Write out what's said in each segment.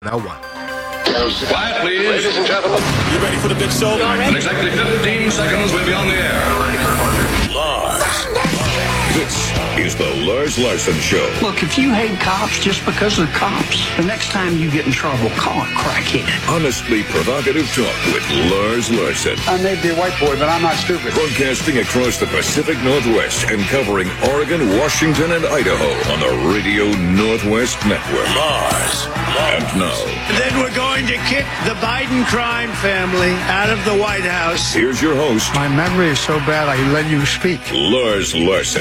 now 1. Quiet, please. Ladies and gentlemen. You ready for the big show? In exactly 15 seconds, we'll be on the air. Lars. This is the Lars Larson Show. Look, if you hate cops just because they're cops, the next time you get in trouble, call a crackhead. Honestly provocative talk with Lars Larson. I may be a white boy, but I'm not stupid. Broadcasting across the Pacific Northwest and covering Oregon, Washington, and Idaho on the Radio Northwest Network. Lars. And now, Then we're going to kick the Biden crime family out of the White House. here's your host, My memory is so bad I let you speak. Lars Larson.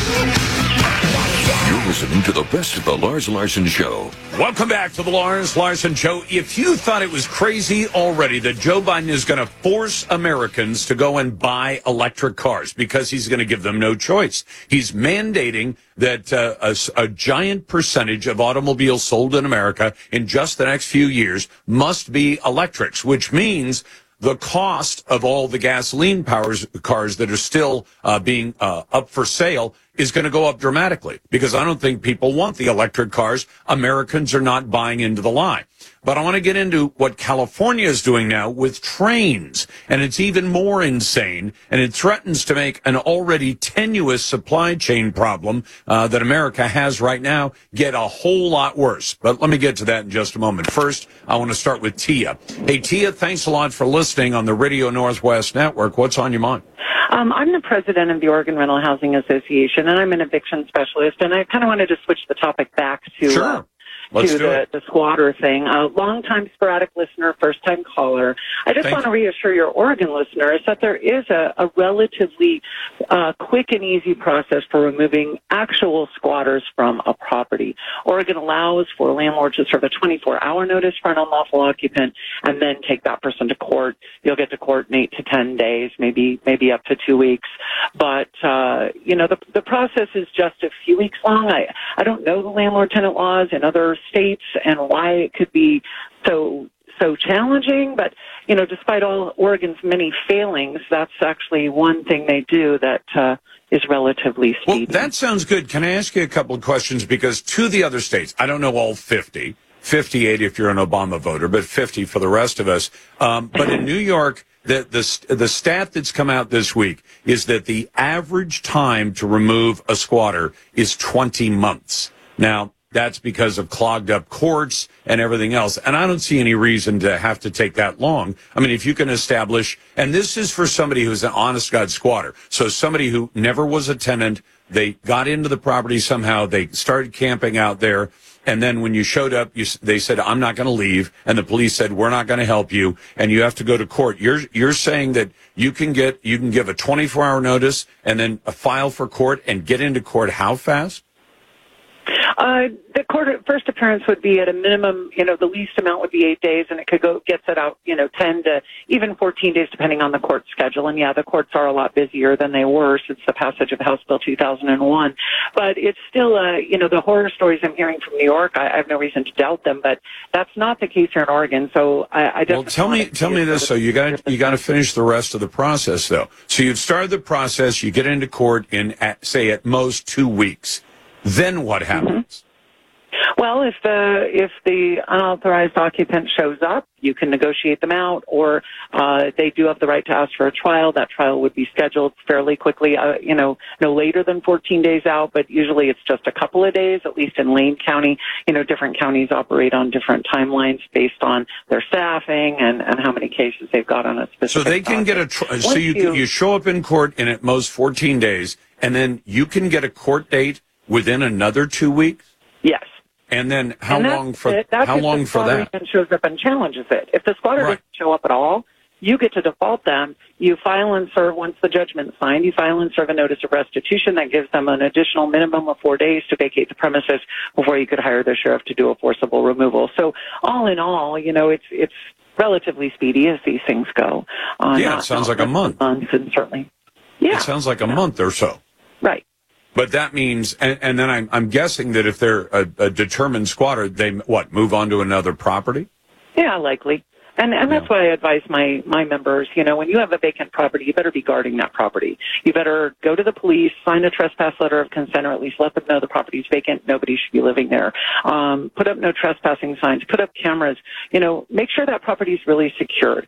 You're listening to the best of the Lars Larson Show. Welcome back to the Lars Larson Show. If you thought it was crazy already that Joe Biden is going to force Americans to go and buy electric cars because he's going to give them no choice, he's mandating that a giant percentage of automobiles sold in America in just the next few years must be electrics, which means the cost of all the gasoline cars that are still being up for sale is going to go up dramatically, because I don't think people want the electric cars. Americans are not buying into the lie. But I want to get into what California is doing now with trains, and it's even more insane, and it threatens to make an already tenuous supply chain problem that America has right now get a whole lot worse. But let me get to that in just a moment. First, I want to start with Tia. Hey, Tia, thanks a lot for listening on the Radio Northwest Network. What's on your mind? I'm the president of the Oregon Rental Housing Association, and I'm an eviction specialist, and I kind of wanted to switch the topic back to Sure. Let's do the squatter thing. A long-time sporadic listener, first-time caller. I just want to reassure your Oregon listeners that there is a relatively quick and easy process for removing actual squatters from a property. Oregon allows for landlords to serve a 24-hour notice for an unlawful occupant and then take that person to court. You'll get to court in 8 to 10 days, maybe up to 2 weeks. But, the process is just a few weeks long. I don't know the landlord-tenant laws in other states and why it could be so challenging, but despite all Oregon's many failings, that's actually one thing they do that is relatively speedy. Well, that sounds good. Can I ask you a couple of questions? Because to the other states, I don't know all 50, 58 if you're an Obama voter, but 50 for the rest of us. But in New York, the stat that's come out this week is that the average time to remove a squatter is 20 months. Now, that's because of clogged up courts and everything else. And I don't see any reason to have to take that long. I mean, if you can establish, and this is for somebody who's an honest God squatter. So somebody who never was a tenant, they got into the property somehow, they started camping out there. And then when you showed up, they said, I'm not going to leave. And the police said, we're not going to help you. And you have to go to court. You're saying that you can give a 24-hour notice and then a file for court and get into court how fast? The court first appearance would be at a minimum, the least amount would be 8 days, and it could get set out, 10 to even 14 days, depending on the court schedule. And yeah, the courts are a lot busier than they were since the passage of House Bill 2001. But it's still, the horror stories I'm hearing from New York, I have no reason to doubt them, but that's not the case here in Oregon. So I definitely well, tell me this. So you got to finish the rest of the process, though. So you've started the process, you get into court in, say, at most 2 weeks. Then what happens? Well, if the unauthorized occupant shows up, you can negotiate them out, or they do have the right to ask for a trial. That trial would be scheduled fairly quickly, no later than 14 days out, but usually it's just a couple of days, at least in Lane County. Different counties operate on different timelines based on their staffing and how many cases they've got on a specific So they can get a so you show up in court in at most 14 days, and then you can get a court date within another 2 weeks? Yes. And then how long for that? If the squatter even shows up and challenges it. If the squatter doesn't show up at all, you get to default them. You file and serve, once the judgment's signed, you file and serve a notice of restitution that gives them an additional minimum of 4 days to vacate the premises before you could hire the sheriff to do a forcible removal. So all in all, it's relatively speedy as these things go. It sounds like a month. Months, and certainly. Yeah. It sounds like a month or so. Right. But that means, and then I'm guessing that if they're a determined squatter, they move on to another property? Yeah, likely. And that's why I advise my members, when you have a vacant property, you better be guarding that property. You better go to the police, sign a trespass letter of consent, or at least let them know the property is vacant. Nobody should be living there. Put up no trespassing signs, put up cameras, make sure that property is really secured.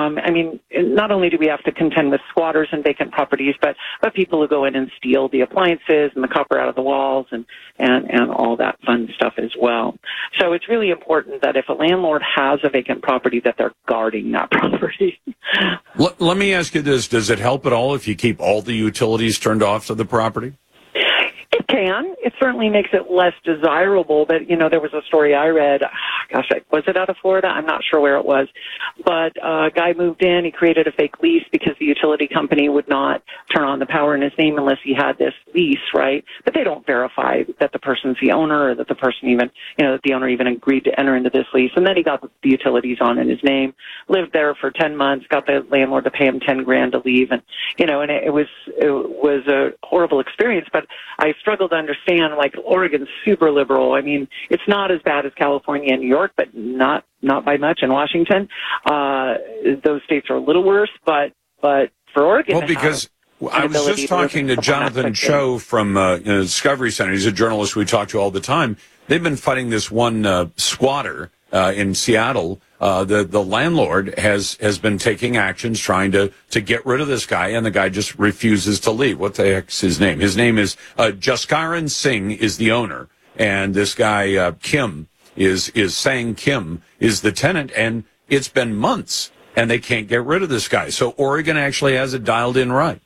Not only do we have to contend with squatters and vacant properties, but people who go in and steal the appliances and the copper out of the walls and all that fun stuff as well. So it's really important that if a landlord has a vacant property, that they're guarding that property. Let me ask you this. Does it help at all if you keep all the utilities turned off to the property? It can. It certainly makes it less desirable. But, there was a story I read. Was it out of Florida? I'm not sure where it was. But a guy moved in. He created a fake lease because the utility company would not turn on the power in his name unless he had this lease, right? But they don't verify that the person's the owner or that the person even, that the owner even agreed to enter into this lease. And then he got the utilities on in his name, lived there for 10 months, got the landlord to pay him $10,000 to leave. And, and it was a horrible experience. But I struggle to understand, like, Oregon's super liberal. I mean, it's not as bad as California and New York, but not by much. In Washington, those states are a little worse, but for Oregon, well, because I was just talking to Jonathan Cho from Discovery Center. He's a journalist we talk to all the time. They've been fighting this one squatter in Seattle. The landlord has been taking actions trying to get rid of this guy, and the guy just refuses to leave. What the heck's his name? His name is Jaskaran Singh is the owner, and this guy Kim is Sang Kim is the tenant, and it's been months, and they can't get rid of this guy. So Oregon actually has it dialed in right.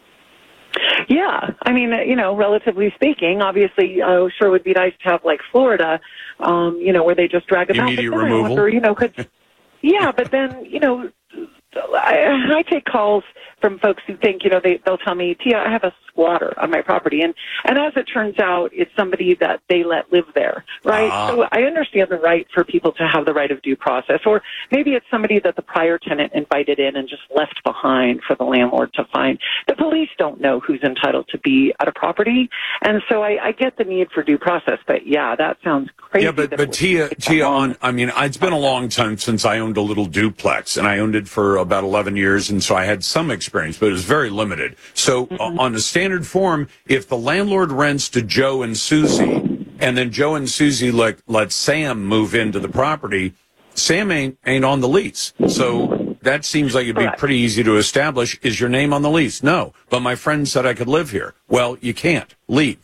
Yeah, I mean, relatively speaking, obviously, sure would be nice to have like Florida, where they just drag them out. Immediate removal. But then, I take calls from folks who think, they'll tell me, Tia, I have a squatter on my property. And as it turns out, it's somebody that they let live there, right? So I understand the right for people to have the right of due process. Or maybe it's somebody that the prior tenant invited in and just left behind for the landlord to find. The police don't know who's entitled to be at a property. And so I get the need for due process. But, yeah, that sounds crazy. Yeah, but Tia, it's been a long time since I owned a little duplex, and I owned it for about 11 years, and so I had some experience, but it was very limited. So on a standard form, if the landlord rents to Joe and Susie, and then Joe and Susie let Sam move into the property, Sam ain't on the lease. So that seems like it'd be pretty easy to establish. Is your name on the lease? No. But my friend said I could live here. Well, you can't. Leave.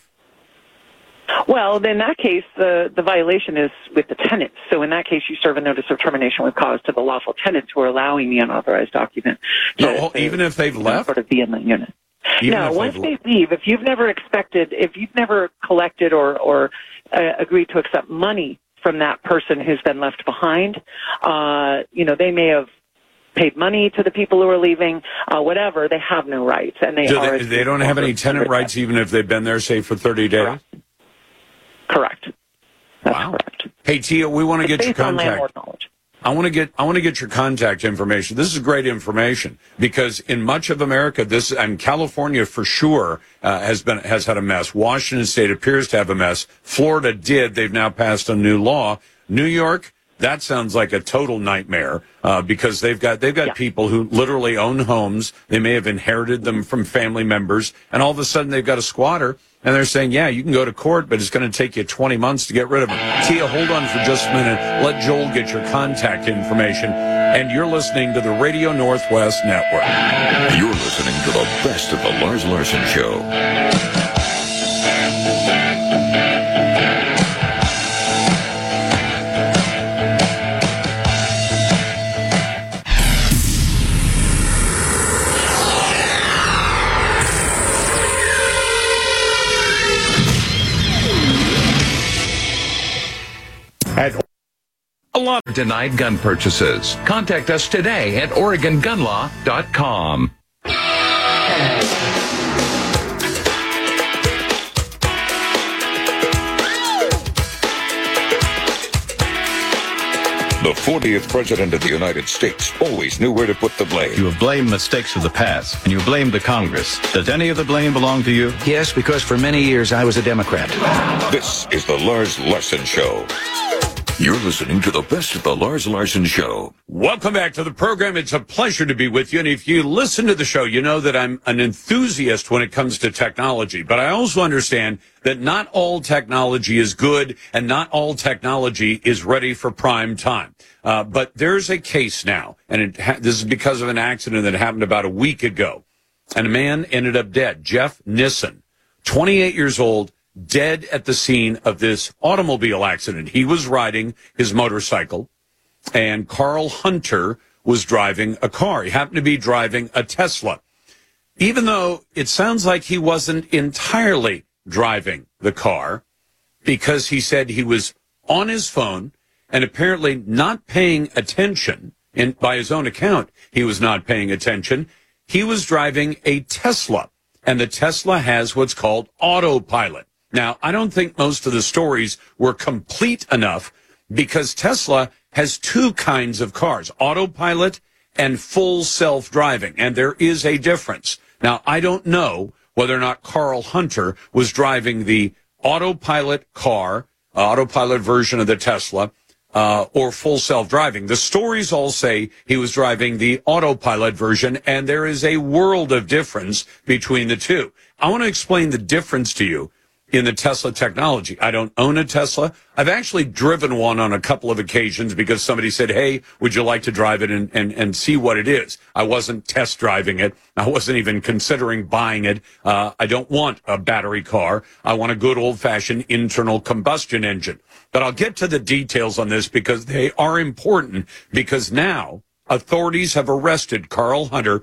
Well, in that case, the violation is with the tenants. So in that case, you serve a notice of termination with cause to the lawful tenants who are allowing the unauthorized occupant even if they've left? Sort of be in the unit. No, once they leave, if you've never collected or agreed to accept money from that person who's been left behind, they may have paid money to the people who are leaving, whatever, they have no rights. And they don't have any tenant rights even if they've been there, say, for 30 days? Correct. That's correct. Hey, Tia, we want to get your contact. I want to get your contact information. This is great information because in much of America, and California for sure has had a mess. Washington State appears to have a mess. Florida did. They've now passed a new law. New York, that sounds like a total nightmare because they've got people who literally own homes. They may have inherited them from family members, and all of a sudden they've got a squatter. And they're saying, yeah, you can go to court, but it's going to take you 20 months to get rid of them. Tia, hold on for just a minute. Let Joel get your contact information. And you're listening to the Radio Northwest Network. You're listening to the best of the Lars Larson Show. A lot of denied gun purchases. Contact us today at OregonGunLaw.com. The 40th President of the United States always knew where to put the blame. You have blamed mistakes of the past, and you blamed the Congress. Does any of the blame belong to you? Yes, because for many years I was a Democrat. This is the Lars Larson Show. You're listening to the best of the Lars Larson Show. Welcome back to the program. It's a pleasure to be with you. And if you listen to the show, you know that I'm an enthusiast when it comes to technology. But I also understand that not all technology is good and not all technology is ready for prime time. But there's a case now, and this is because of an accident that happened about a week ago. And a man ended up dead. Jeff Nissen, 28 years old, dead at the scene of this automobile accident. He was riding his motorcycle, and Carl Hunter was driving a car. He happened to be driving a Tesla. Even though it sounds like he wasn't entirely driving the car, because he said he was on his phone and apparently not paying attention. And by his own account, he was not paying attention. He was driving a Tesla, and the Tesla has what's called autopilot. Now, I don't think most of the stories were complete enough because Tesla has two kinds of cars, autopilot and full self-driving, and there is a difference. Now, I don't know whether or not Carl Hunter was driving the autopilot car, autopilot version of the Tesla, or full self-driving. The stories all say he was driving the autopilot version, and there is a world of difference between the two. I want to explain the difference to you in the Tesla technology. I don't own a Tesla. I've actually driven one on a couple of occasions because somebody said, hey, would you like to drive it and see what it is? I wasn't test driving it. I wasn't even considering buying it. I don't want a battery car. I want a good old-fashioned internal combustion engine. But I'll get to the details on this because they are important, because now authorities have arrested Carl Hunter,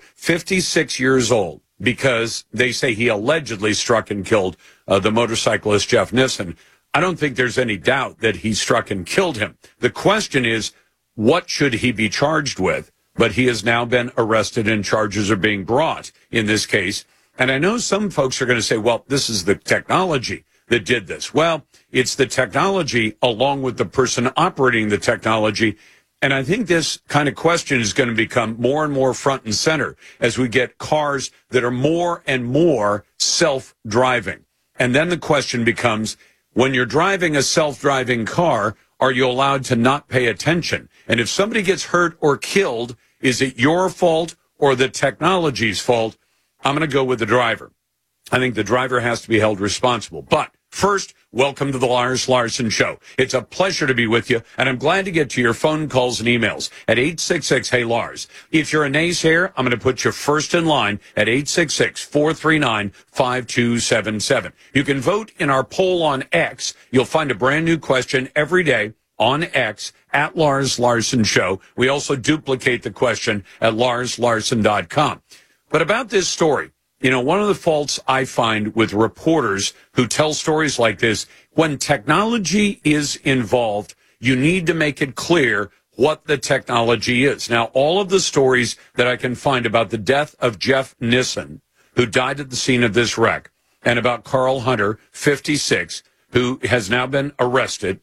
56 years old, because they say he allegedly struck and killed the motorcyclist Jeff Nissen. I don't think there's any doubt that he struck and killed him. The question is, what should he be charged with? But he has now been arrested and charges are being brought in this case. And I know some folks are going to say, well, this is the technology that did this. Well, it's the technology along with the person operating the technology. And I think this kind of question is going to become more and more front and center as we get cars that are more and more self-driving. And then the question becomes, when you're driving a self-driving car, are you allowed to not pay attention? And if somebody gets hurt or killed, is it your fault or the technology's fault? I'm going to go with the driver. I think the driver has to be held responsible. But first, welcome to the Lars Larson Show. It's a pleasure to be with you, and I'm glad to get to your phone calls and emails at 866-HEY-LARS. If you're a naysayer, I'm going to put you first in line at 866-439-5277. You can vote in our poll on X. You'll find a brand new question every day on X at Lars Larson Show. We also duplicate the question at larslarson.com. But about this story, you know, one of the faults I find with reporters who tell stories like this, when technology is involved, you need to make it clear what the technology is. Now, all of the stories that I can find about the death of Jeff Nissen, who died at the scene of this wreck, and about Carl Hunter, 56, who has now been arrested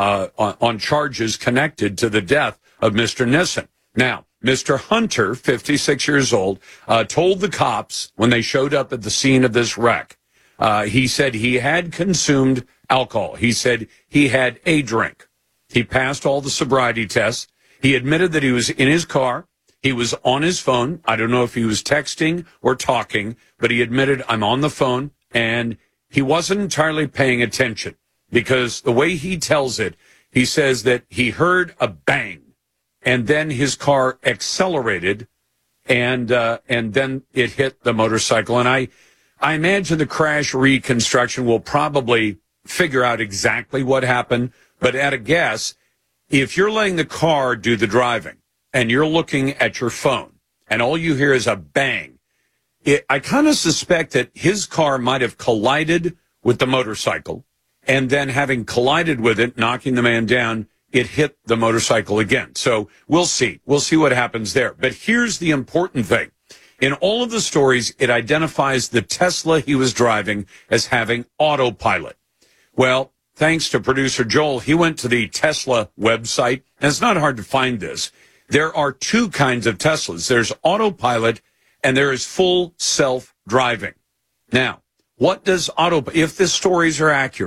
on charges connected to the death of Mr. Nissen. Now, Mr. Hunter, 56 years old, told the cops when they showed up at the scene of this wreck, he said he had consumed alcohol. He said he had a drink. He passed all the sobriety tests. He admitted that he was in his car. He was on his phone. I don't know if he was texting or talking, but he admitted, I'm on the phone, and he wasn't entirely paying attention because the way he tells it, he says that he heard a bang. And then his car accelerated, and then it hit the motorcycle. And I imagine the crash reconstruction will probably figure out exactly what happened. But at a guess, if you're letting the car do the driving and you're looking at your phone and all you hear is a bang, I kind of suspect that his car might have collided with the motorcycle, and then having collided with it, knocking the man down, it hit the motorcycle again. So we'll see. We'll see what happens there. But here's the important thing. In all of the stories, it identifies the Tesla he was driving as having autopilot. Well, thanks to producer Joel, he went to the Tesla website, and it's not hard to find this. There are two kinds of Teslas. There's autopilot, and there is full self-driving. Now, what does if the stories are accurate,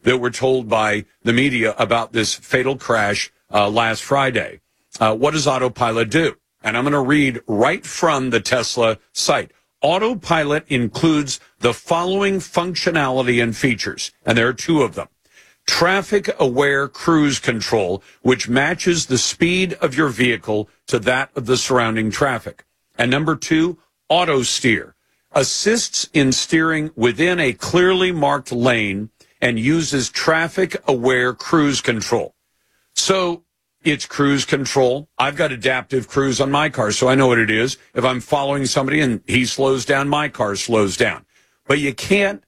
that were told by the media about this fatal crash last Friday. What does autopilot do? And I'm going to read right from the Tesla site. Autopilot includes the following functionality and features, and there are two of them. Traffic-aware cruise control, which matches the speed of your vehicle to that of the surrounding traffic. And number two, auto steer, assists in steering within a clearly marked lane and uses traffic-aware cruise control. So it's cruise control. I've got adaptive cruise on my car, so I know what it is. If I'm following somebody and he slows down, my car slows down. But you can't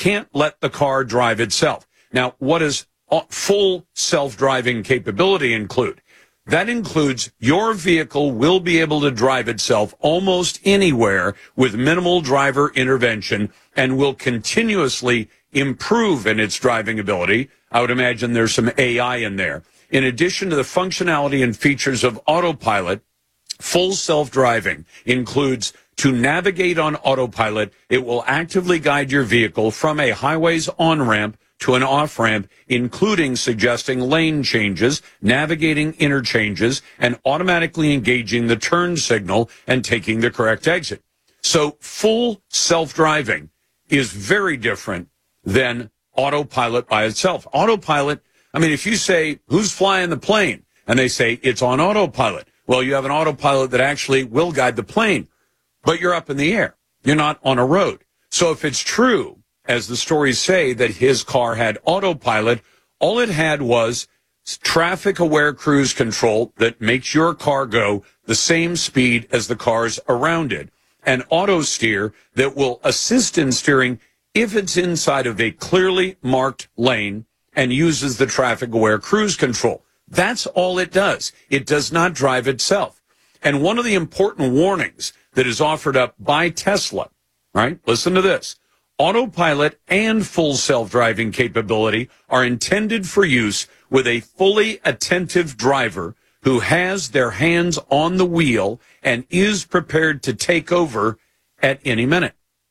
let the car drive itself. Now, what does full self-driving capability include? That includes your vehicle will be able to drive itself almost anywhere with minimal driver intervention and will continuously improve in its driving ability. I would imagine there's some AI in there. In addition to the functionality and features of autopilot, full self-driving includes to navigate on autopilot. It will actively guide your vehicle from a highway's on-ramp to an off-ramp, including suggesting lane changes, navigating interchanges, and automatically engaging the turn signal and taking the correct exit. So full self-driving is very different than autopilot by itself. Autopilot, I mean, if you say, who's flying the plane? And they say, it's on autopilot. Well, you have an autopilot that actually will guide the plane, but you're up in the air. You're not on a road. So if it's true, as the stories say, that his car had autopilot, all it had was traffic-aware cruise control that makes your car go the same speed as the cars around it, and auto steer that will assist in steering if it's inside of a clearly marked lane and uses the traffic-aware cruise control. That's all it does. It does not drive itself. And one of the important warnings that is offered up by Tesla, right? Listen to this. Autopilot and full self-driving capability are intended for use with a fully attentive driver who has their hands on the wheel and is prepared to take over at any minute.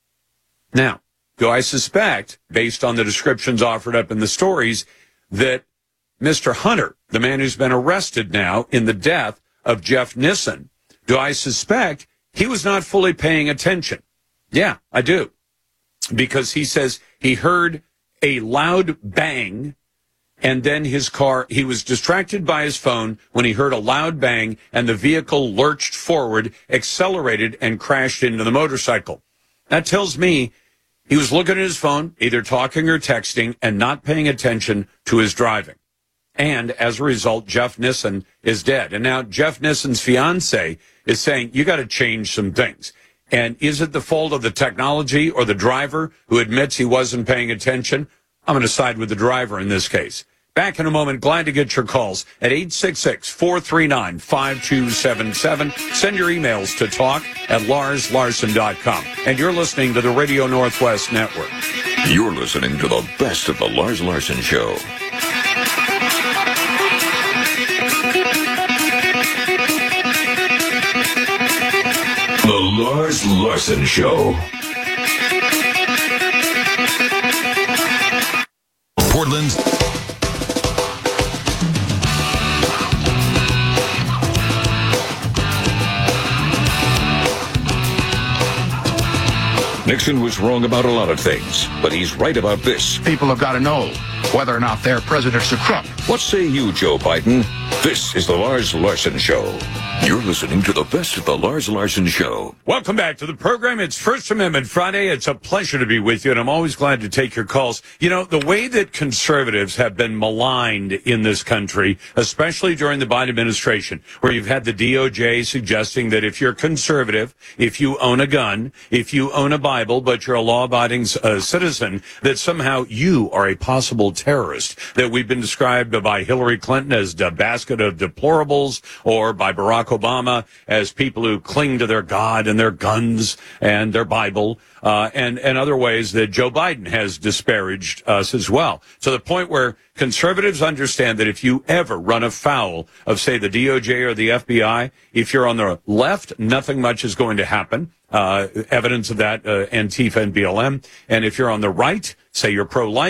Now, do I suspect, based on the descriptions offered up in the stories, that Mr. Hunter, the man who's been arrested now in the death of Jeff Nissen, do I suspect he was not fully paying attention? Yeah, I do. Because he says he heard a loud bang, and then his car, he was distracted by his phone when he heard a loud bang, and the vehicle lurched forward, accelerated, and crashed into the motorcycle. That tells me he was looking at his phone, either talking or texting, and not paying attention to his driving. And as a result, Jeff Nissen is dead. And now Jeff Nissen's fiance is saying, you got to change some things. And is it the fault of the technology or the driver who admits he wasn't paying attention? I'm going to side with the driver in this case. Back in a moment. Glad to get your calls at 866-439-5277. Send your emails to talk@LarsLarson.com. And you're listening to the Radio Northwest Network. You're listening to the best of the Lars Larson Show. The Lars Larson Show. Portland's Nixon was wrong about a lot of things, but he's right about this. People have got to know whether or not their president's a crook. What say you, Joe Biden? This is the Lars Larson Show. You're listening to the best of the Lars Larson Show. Welcome back to the program. It's First Amendment Friday. It's a pleasure to be with you, and I'm always glad to take your calls. You know, the way that conservatives have been maligned in this country, especially during the Biden administration, where you've had the DOJ suggesting that if you're conservative, if you own a gun, if you own a Bible, but you're a law-abiding citizen, that somehow you are a possible terrorist, that we've been described by Hillary Clinton as the basket of deplorables, or by Barack Obama as people who cling to their God and their guns and their Bible, and other ways that Joe Biden has disparaged us as well. To the point where conservatives understand that if you ever run afoul of, say, the DOJ or the FBI, if you're on the left, nothing much is going to happen. Evidence of that, Antifa and BLM. And if you're on the right, say you're pro-life,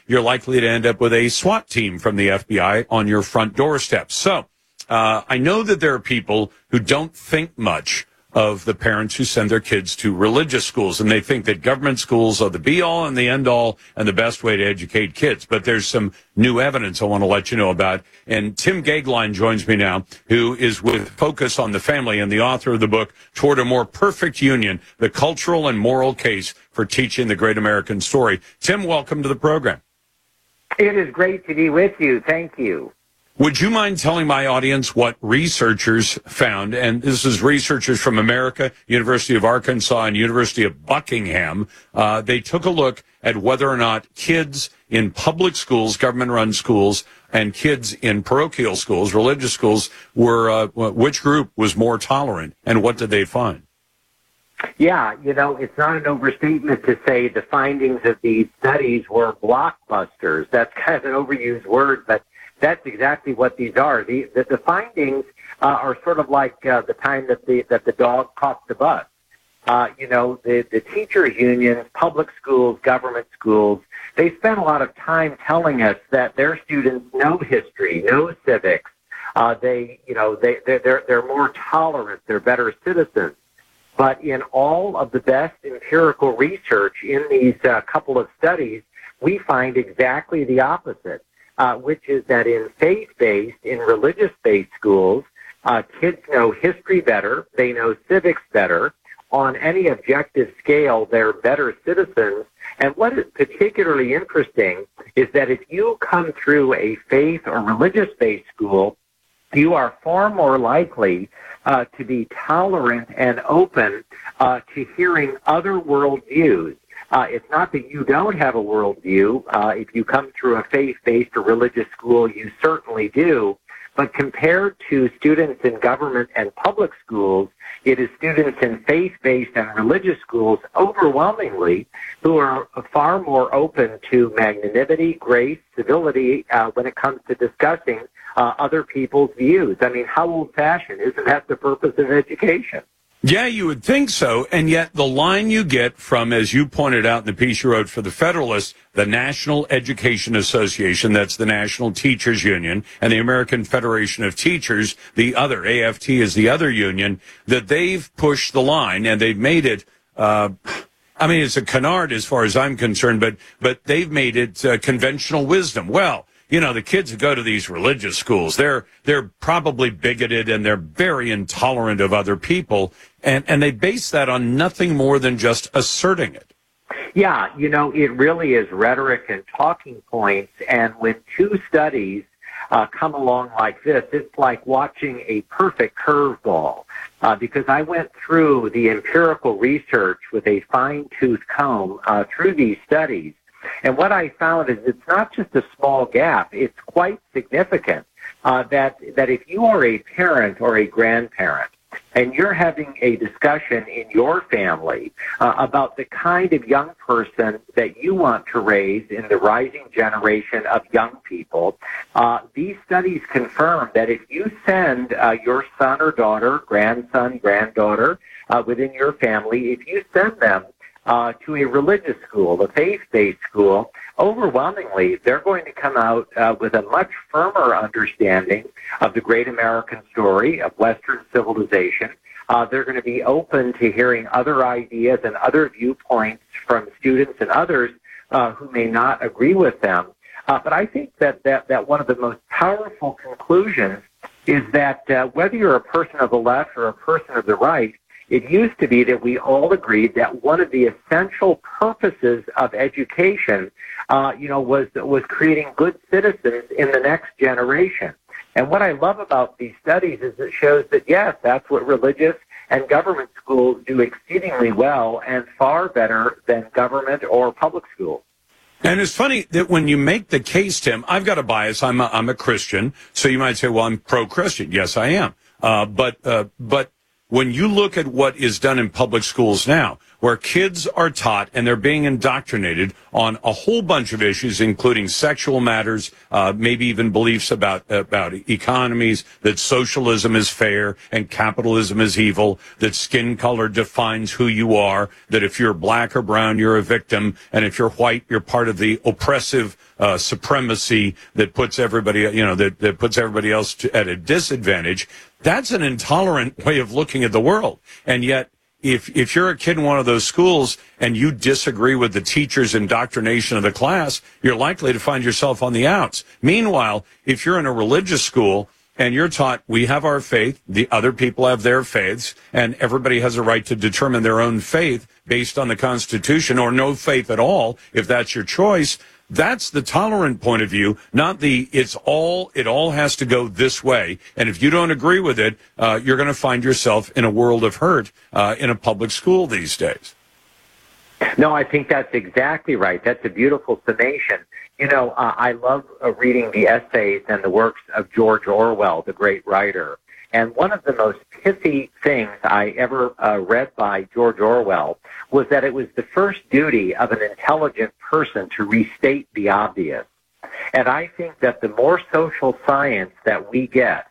you're likely to end up with a SWAT team from the FBI on your front doorstep. So I know that there are people who don't think much of the parents who send their kids to religious schools, and they think that government schools are the be-all and the end-all and the best way to educate kids. But there's some new evidence I want to let you know about. And Tim Goeglein joins me now, who is with Focus on the Family and the author of the book, Toward a More Perfect Union, The Cultural and Moral Case for Teaching the Great American Story. Tim, welcome to the program. It is great to be with you. Thank you. Would you mind telling my audience what researchers found? And this is researchers from America, University of Arkansas, and University of Buckingham. They took a look at whether or not kids in public schools, government-run schools, and kids in parochial schools, religious schools, were which group was more tolerant, and what did they find? Yeah, it's not an overstatement to say the findings of these studies were blockbusters. That's kind of an overused word, but that's exactly what these are. The findings are sort of like the time that the dog caught the bus. The teachers' unions, public schools, government schools, they spend a lot of time telling us that their students know history, know civics. They're more tolerant. They're better citizens. But in all of the best empirical research in these couple of studies, we find exactly the opposite. Which is that in faith-based, in religious-based schools, kids know history better, they know civics better. On any objective scale, they're better citizens. And what is particularly interesting is that if you come through a faith or religious-based school, you are far more likely to be tolerant and open to hearing other worldviews. It's not that you don't have a worldview. If you come through a faith-based or religious school, you certainly do. But compared to students in government and public schools, it is students in faith-based and religious schools overwhelmingly who are far more open to magnanimity, grace, civility when it comes to discussing other people's views. I mean, how old-fashioned? Isn't that the purpose of education? Yeah, you would think so, and yet the line you get from, as you pointed out in the piece you wrote for the Federalist, the National Education Association, that's the National Teachers Union, and the American Federation of Teachers, the other, AFT is the other union, that they've pushed the line, and they've made it, it's a canard as far as I'm concerned, but they've made it conventional wisdom. Well, the kids who go to these religious schools, they're probably bigoted and they're very intolerant of other people. And they base that on nothing more than just asserting it. Yeah, it really is rhetoric and talking points. And when two studies come along like this, it's like watching a perfect curveball. Because I went through the empirical research with a fine-tooth comb through these studies. And what I found is it's not just a small gap, it's quite significant, that if you are a parent or a grandparent and you're having a discussion in your family about the kind of young person that you want to raise in the rising generation of young people, these studies confirm that if you send your son or daughter, grandson, granddaughter within your family, if you send them to a religious school, a faith-based school, overwhelmingly, they're going to come out with a much firmer understanding of the great American story, of Western civilization. They're going to be open to hearing other ideas and other viewpoints from students and others who may not agree with them. But I think that one of the most powerful conclusions is that whether you're a person of the left or a person of the right, it used to be that we all agreed that one of the essential purposes of education, was creating good citizens in the next generation. And what I love about these studies is it shows that, yes, that's what religious and government schools do exceedingly well and far better than government or public schools. And it's funny that when you make the case, Tim, I've got a bias. I'm a Christian, so you might say, well, I'm pro-Christian. Yes, I am. But when you look at what is done in public schools now, where kids are taught and they're being indoctrinated on a whole bunch of issues, including sexual matters, maybe even beliefs about economies, that socialism is fair and capitalism is evil, that skin color defines who you are, that if you're black or brown, you're a victim, and if you're white, you're part of the oppressive supremacy that puts everybody, that puts everybody else at a disadvantage. That's an intolerant way of looking at the world. And yet, if you're a kid in one of those schools and you disagree with the teacher's indoctrination of the class, you're likely to find yourself on the outs. Meanwhile, if you're in a religious school and you're taught we have our faith, the other people have their faiths, and everybody has a right to determine their own faith based on the Constitution, or no faith at all, if that's your choice, that's the tolerant point of view, not the it all has to go this way. And if you don't agree with it, you're going to find yourself in a world of hurt in a public school these days. No, I think that's exactly right. That's a beautiful summation. I love reading the essays and the works of George Orwell, the great writer. And one of the most pithy things I ever read by George Orwell was that it was the first duty of an intelligent person to restate the obvious. And I think that the more social science that we get,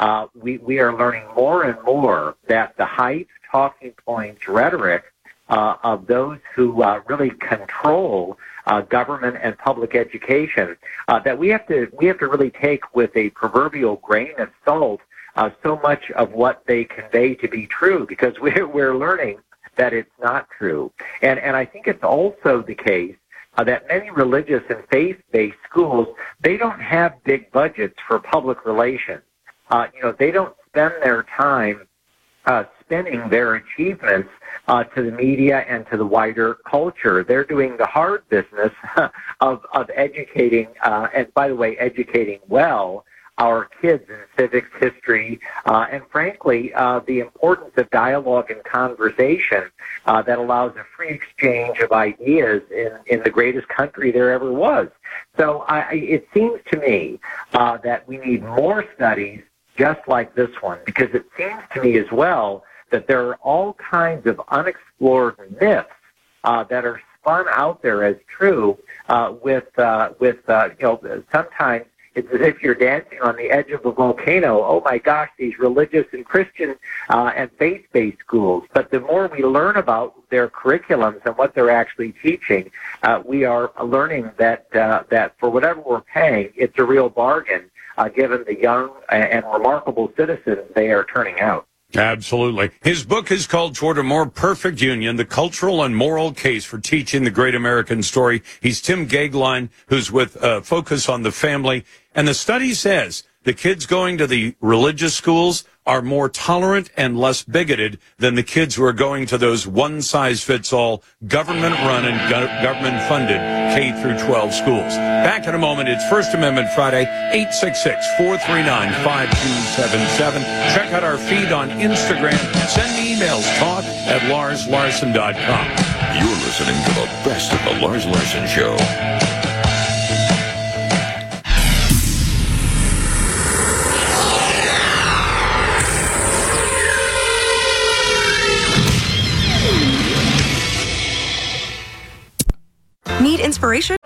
we are learning more and more that the hype, talking points, rhetoric of those who really control government and public education, that we have to really take with a proverbial grain of salt so much of what they convey to be true, because we're learning that it's not true. And I think it's also the case that many religious and faith-based schools, they don't have big budgets for public relations. They don't spend their time spending their achievements to the media and to the wider culture. They're doing the hard business of educating, and by the way, educating well, our kids in civics, history, and frankly, the importance of dialogue and conversation that allows a free exchange of ideas in the greatest country there ever was. So it seems to me that we need more studies just like this one, because it seems to me as well that there are all kinds of unexplored myths that are spun out there as true with sometimes it's as if you're dancing on the edge of a volcano. Oh, my gosh, these religious and Christian and faith-based schools. But the more we learn about their curriculums and what they're actually teaching, we are learning that for whatever we're paying, it's a real bargain, given the young and remarkable citizens they are turning out. Absolutely. His book is called Toward a More Perfect Union, The Cultural and Moral Case for Teaching the Great American Story. He's Tim Goeglein, who's with Focus on the Family. And the study says the kids going to the religious schools are more tolerant and less bigoted than the kids who are going to those one-size-fits-all, government-run and government-funded K-12 schools. Back in a moment. It's First Amendment Friday, 866-439-5277. Check out our feed on Instagram. Send me emails, talk@LarsLarson.com. You're listening to the best of the Lars Larson Show. Need inspiration?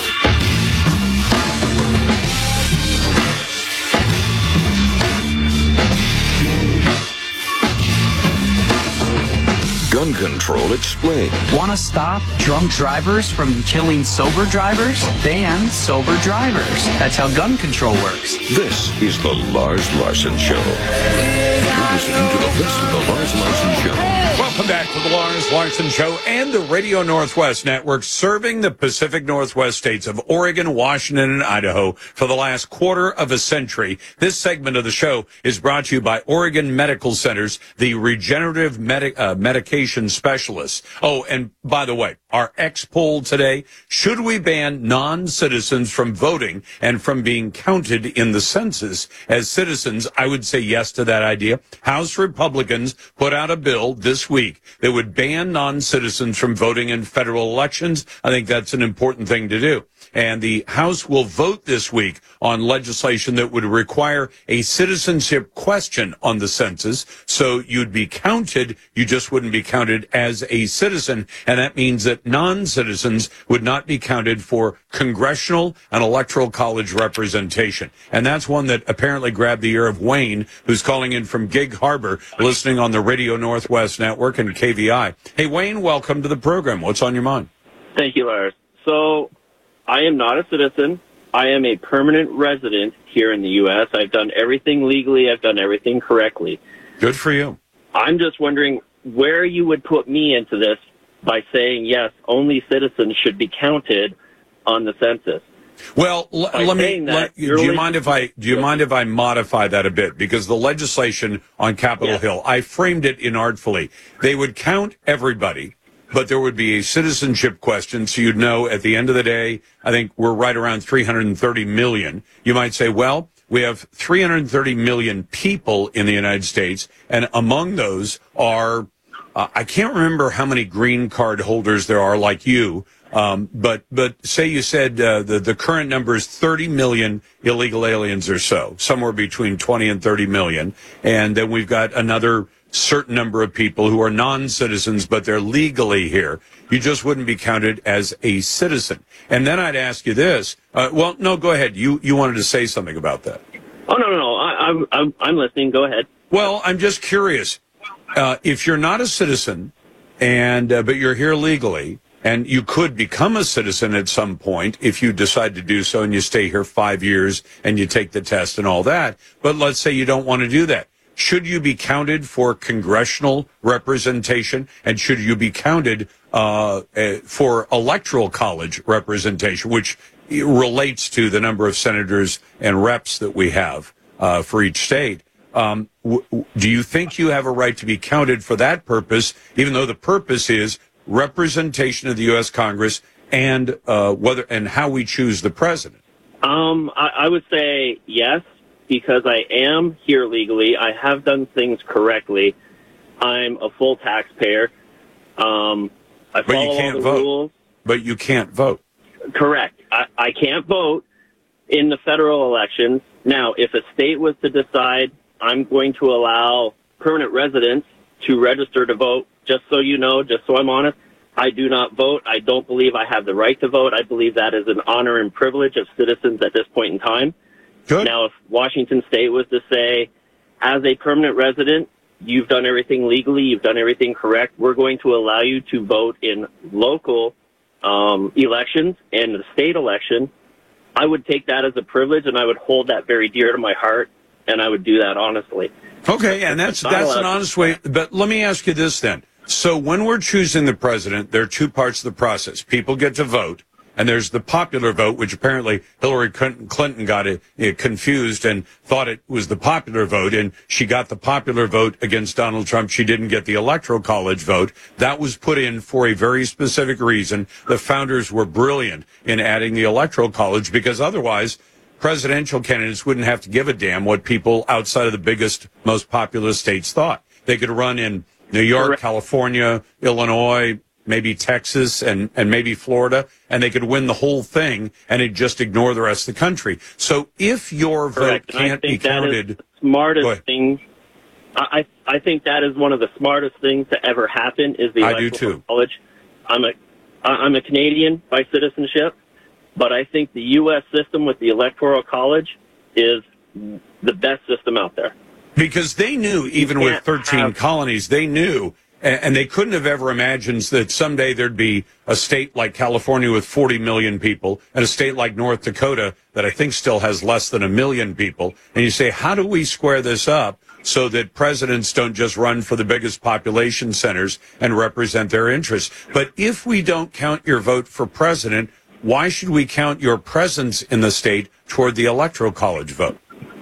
Gun Control Explained. Want to stop drunk drivers from killing sober drivers? Ban sober drivers. That's how gun control works. This is the Lars Larson Show. You're listening to the best of the Lars Larson Show. Welcome back to the Lars Larson Show and the Radio Northwest Network, serving the Pacific Northwest states of Oregon, Washington, and Idaho for the last quarter of a century. This segment of the show is brought to you by Oregon Medical Centers, the regenerative medication specialists. Oh, and by the way, our X-poll today, should we ban non-citizens from voting and from being counted in the census as citizens? I would say yes to that idea. House Republicans put out a bill this week that would ban non-citizens from voting in federal elections. I think that's an important thing to do. and the House will vote this week on legislation that would require a citizenship question on the census. So you'd be counted, you just wouldn't be counted as a citizen. And that means that non-citizens would not be counted for congressional and electoral college representation. And that's one that apparently grabbed the ear of Wayne, who's calling in from Gig Harbor, listening on the Radio Northwest Network and KVI. Hey, Wayne, welcome to the program. What's on your mind? Thank you, Lars. So I am not a citizen. I am a permanent resident here in the U.S. I've done everything legally. I've done everything correctly. Good for you. I'm just wondering where you would put me into this by saying, yes, only citizens should be counted on the census. Well, do you mind if I modify that a bit? Because the legislation on Capitol Hill, I framed it inartfully. They would count everybody, but there would be a citizenship question, so you'd know at the end of the day, I think we're right around 330 million. You might say, well, we have 330 million people in the United States, and among those are, I can't remember how many green card holders there are like you, but say you said the current number is 30 million illegal aliens or so, somewhere between 20 and 30 million. And then we've got another certain number of people who are non-citizens, but they're legally here. You just wouldn't be counted as a citizen. And then I'd ask you this. Well, no, go ahead. You wanted to say something about that. Oh, no. I'm listening. Go ahead. Well, I'm just curious. If you're not a citizen, but you're here legally, and you could become a citizen at some point if you decide to do so and you stay here 5 years and you take the test and all that. But let's say you don't want to do that. Should you be counted for congressional representation? And should you be counted for electoral college representation, which relates to the number of senators and reps that we have for each state? Do you think you have a right to be counted for that purpose, even though the purpose is representation of the U.S. Congress and how we choose the president? I would say yes, because I am here legally. I have done things correctly. I'm a full taxpayer. I follow all the rules. But you can't vote. Correct. I can't vote in the federal elections. Now, if a state was to decide I'm going to allow permanent residents to register to vote, just so you know, just so I'm honest, I do not vote. I don't believe I have the right to vote. I believe that is an honor and privilege of citizens at this point in time. Good. Now, if Washington State was to say, as a permanent resident, you've done everything legally, you've done everything correct, we're going to allow you to vote in local elections and the state election, I would take that as a privilege, and I would hold that very dear to my heart, and I would do that honestly. Okay, and that's an honest way. But let me ask you this then. So when we're choosing the president, there are two parts of the process. People get to vote, and there's the popular vote, which apparently Hillary Clinton got it confused and thought it was the popular vote, and she got the popular vote against Donald Trump. She didn't get the electoral college vote. That was put in for a very specific reason. The founders were brilliant in adding the electoral college, because otherwise presidential candidates wouldn't have to give a damn what people outside of the biggest, most populous states thought. They could run in New York, California, Illinois, maybe Texas, and maybe Florida, and they could win the whole thing, and it'd just ignore the rest of the country. So if your vote can't be counted... Smartest thing. I think that is one of the smartest things to ever happen is the electoral college. I'm a Canadian by citizenship, but I think the U.S. system with the electoral college is the best system out there. Because they knew, even with 13 colonies, they knew, and they couldn't have ever imagined that someday there'd be a state like California with 40 million people and a state like North Dakota that I think still has less than 1 million people. And you say, how do we square this up so that presidents don't just run for the biggest population centers and represent their interests? But if we don't count your vote for president, why should we count your presence in the state toward the electoral college vote?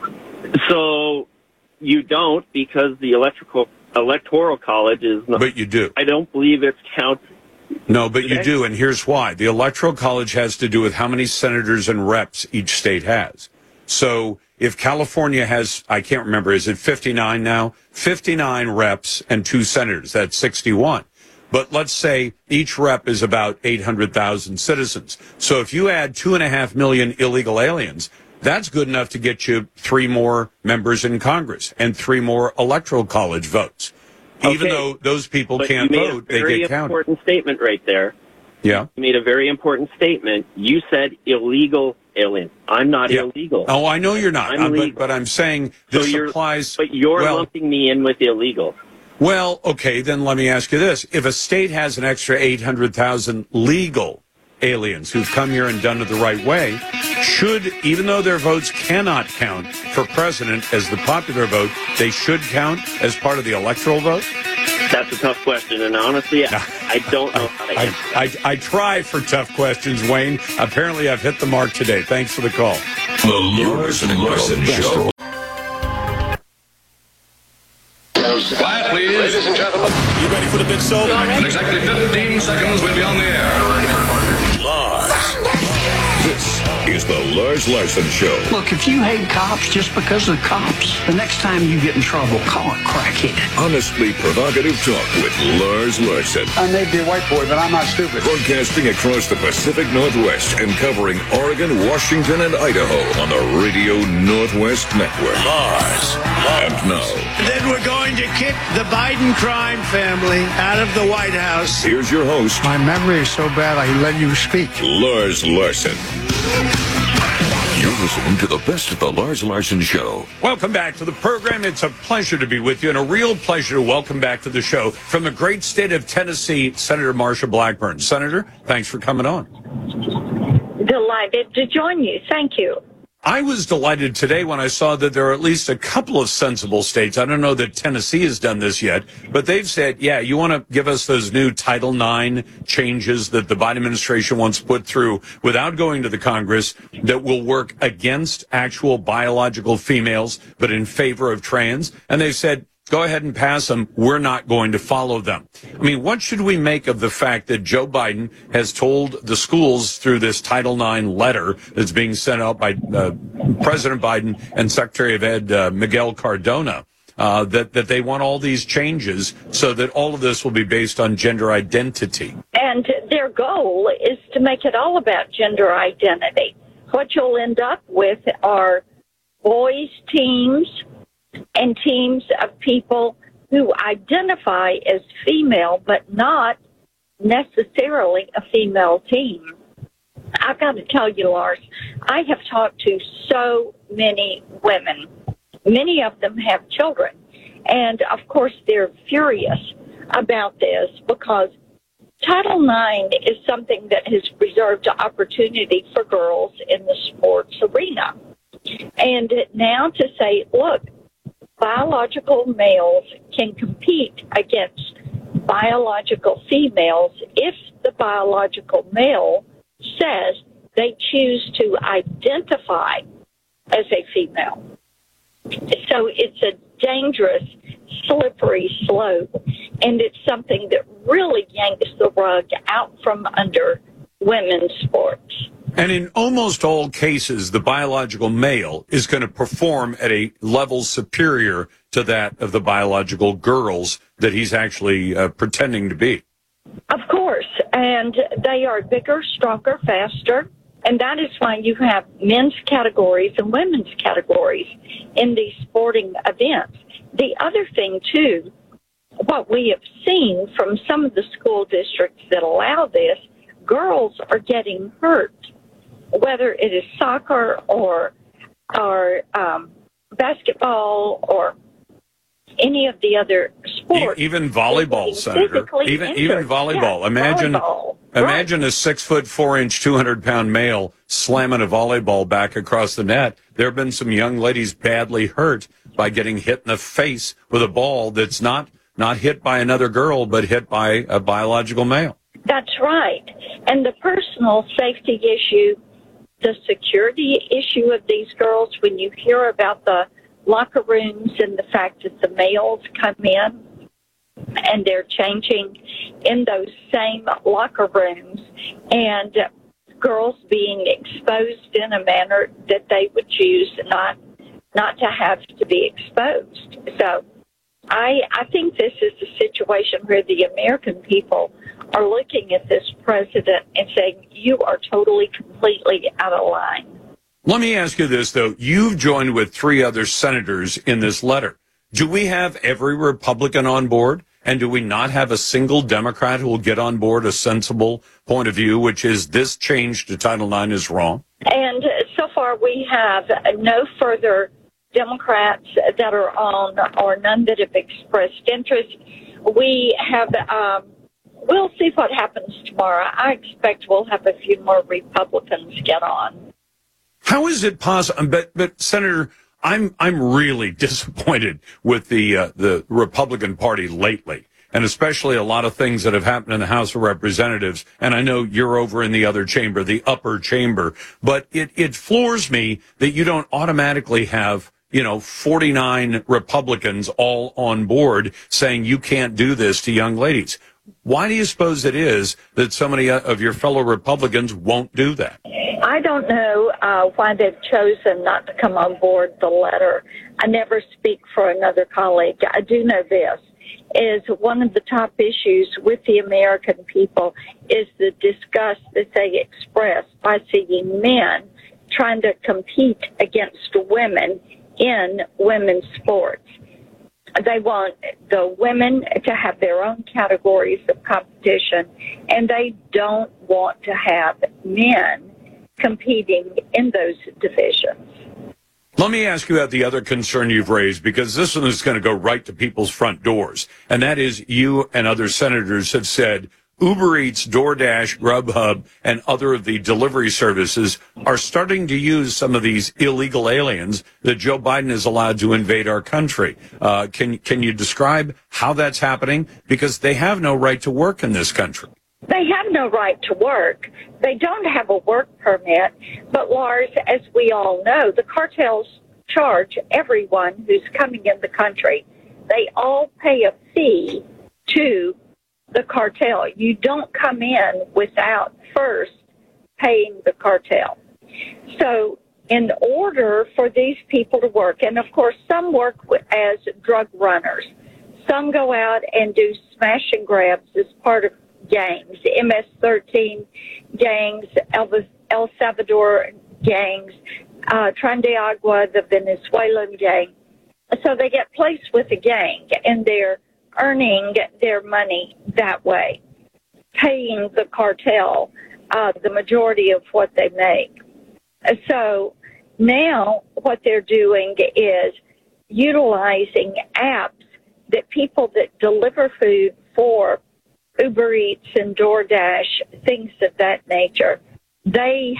So you don't, because the electoral college is not. But you do. I don't believe it's counted. No, but you do, and here's why. The electoral college has to do with how many senators and reps each state has. So if California has, I can't remember, is it 59 now? 59 reps and 2 senators. That's 61. but let's say each rep is about 800,000 citizens. So if you add 2.5 million illegal aliens, that's good enough to get you 3 more members in Congress and 3 more electoral college votes. Even though those people can't vote, they get counted. You made a very important statement right there. Yeah. You made a very important statement. You said illegal aliens. I'm not illegal. Oh, I know you're not. But I'm saying this applies. But you're lumping me in with illegal. Well, okay, then let me ask you this. If a state has an extra 800,000 legal aliens who've come here and done it the right way, should, even though their votes cannot count for president as the popular vote, they should count as part of the electoral vote? That's a tough question, and honestly, I don't know how to answer that. I try for tough questions, Wayne. Apparently, I've hit the mark today. Thanks for the call. The Lars and Larson Show. Quiet, please. Ladies and gentlemen. You ready for the big show? In exactly 15 seconds, we'll be on the air. Lars. This is the Lars Larson Show. Look, if you hate cops just because of the cops, the next time you get in trouble, call a crackhead. Honestly provocative talk with Lars Larson. I may be a white boy, but I'm not stupid. Broadcasting across the Pacific Northwest and covering Oregon, Washington, and Idaho on the Radio Northwest Network. Lars. And now. Then we're going to kick the Biden crime family out of the White House. Here's your host. My memory is so bad I let you speak. Lars Larson. You're listening to the best of the Lars Larson Show. Welcome back to the program. It's a pleasure to be with you and a real pleasure to welcome back to the show from the great state of Tennessee, Senator Marsha Blackburn. Senator, thanks for coming on. Delighted to join you. Thank you. I was delighted today when I saw that there are at least a couple of sensible states. I don't know that Tennessee has done this yet, but they've said, yeah, you want to give us those new Title IX changes that the Biden administration wants put through without going to the Congress that will work against actual biological females, but in favor of trans. And they've said, go ahead and pass them. We're not going to follow them. I mean, what should we make of the fact that Joe Biden has told the schools through this Title IX letter that's being sent out by President Biden and Secretary of Ed Miguel Cardona that they want all these changes so that all of this will be based on gender identity? And their goal is to make it all about gender identity. What you'll end up with are boys' teams and teams of people who identify as female, but not necessarily a female team. I've got to tell you, Lars, I have talked to so many women. Many of them have children. And, of course, they're furious about this because Title IX is something that has reserved opportunity for girls in the sports arena. And now to say, look, biological males can compete against biological females if the biological male says they choose to identify as a female. So it's a dangerous, slippery slope, and it's something that really yanks the rug out from under women's sports. And in almost all cases, the biological male is going to perform at a level superior to that of the biological girls that he's actually pretending to be. Of course, and they are bigger, stronger, faster, and that is why you have men's categories and women's categories in these sporting events. The other thing, too, what we have seen from some of the school districts that allow this, girls are getting hurt. Whether it is soccer or basketball or any of the other sports, even volleyball, Senator, even volleyball. Yeah, Imagine a 6'4", 200-pound male slamming a volleyball back across the net. There have been some young ladies badly hurt by getting hit in the face with a ball that's not hit by another girl, but hit by a biological male. That's right, and the personal safety issue. The security issue of these girls, when you hear about the locker rooms and the fact that the males come in and they're changing in those same locker rooms and girls being exposed in a manner that they would choose not to have to be exposed. So I think this is a situation where the American people are looking at this president and saying, you are totally, completely out of line. Let me ask you this, though. You've joined with 3 other senators in this letter. Do we have every Republican on board? And do we not have a single Democrat who will get on board a sensible point of view, which is this change to Title IX is wrong? And so far we have no further Democrats that are on, or none that have expressed interest. We have, we'll see what happens tomorrow. I expect we'll have a few more Republicans get on. How is it possible? But Senator, I'm really disappointed with the Republican Party lately, and especially a lot of things that have happened in the House of Representatives. And I know you're over in the other chamber, the upper chamber, but it floors me that you don't automatically have 49 Republicans all on board saying you can't do this to young ladies. Why do you suppose it is that so many of your fellow Republicans won't do that? I don't know why they've chosen not to come on board the letter. I never speak for another colleague. I do know this, is one of the top issues with the American people is the disgust that they express by seeing men trying to compete against women in women's sports. They want the women to have their own categories of competition, and they don't want to have men competing in those divisions. Let me ask you about the other concern you've raised, because this one is going to go right to people's front doors, and that is you and other senators have said Uber Eats, DoorDash, Grubhub, and other of the delivery services are starting to use some of these illegal aliens that Joe Biden is allowed to invade our country. Can you describe how that's happening? Because they have no right to work in this country. They have no right to work. They don't have a work permit. But, Lars, as we all know, the cartels charge everyone who's coming in the country. They all pay a fee to the cartel. You don't come in without first paying the cartel. So in order for these people to work, and of course some work as drug runners, some go out and do smash and grabs as part of gangs, MS-13 gangs, El Salvador gangs, Tren de Agua, the Venezuelan gang. So they get placed with a gang, and they're earning their money that way, paying the cartel the majority of what they make. So now what they're doing is utilizing apps that people that deliver food for Uber Eats and DoorDash, things of that nature, they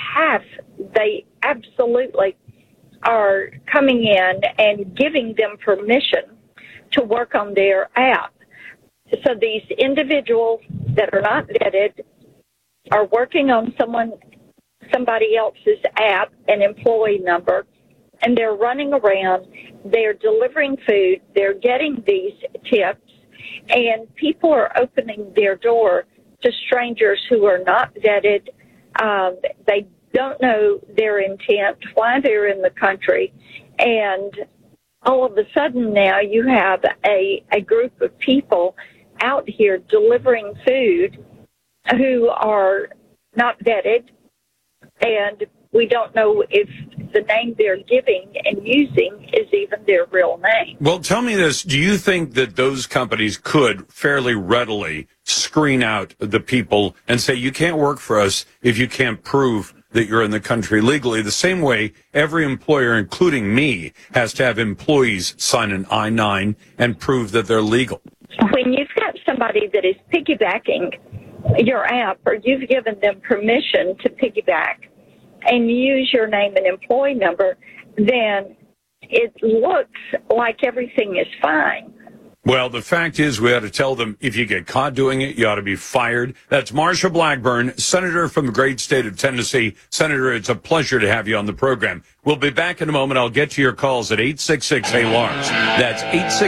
absolutely are coming in and giving them permission to work on their app. So these individuals that are not vetted are working on somebody else's app, an employee number, and they're running around, they're delivering food, they're getting these tips, and people are opening their door to strangers who are not vetted. They don't know their intent, why they're in the country, and all of a sudden now you have a group of people out here delivering food who are not vetted, and we don't know if the name they're giving and using is even their real name. Well, tell me this. Do you think that those companies could fairly readily screen out the people and say, you can't work for us if you can't prove that you're in the country legally, the same way every employer, including me, has to have employees sign an I-9 and prove that they're legal? When you've got somebody that is piggybacking your app, or you've given them permission to piggyback and use your name and employee number, then it looks like everything is fine. Well, the fact is, we ought to tell them, if you get caught doing it, you ought to be fired. That's Marsha Blackburn, Senator from the great state of Tennessee. Senator, it's a pleasure to have you on the program. We'll be back in a moment. I'll get to your calls at 866-HEY-LARS. That's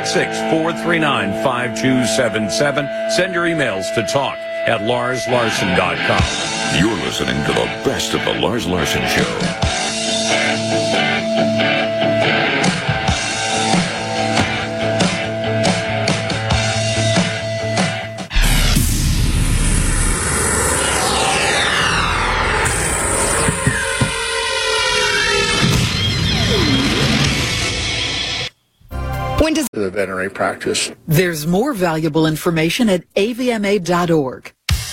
866-439-5277. Send your emails to talk@LarsLarson.com. You're listening to the best of the Lars Larson Show. When does the veterinary practice? There's more valuable information at avma.org.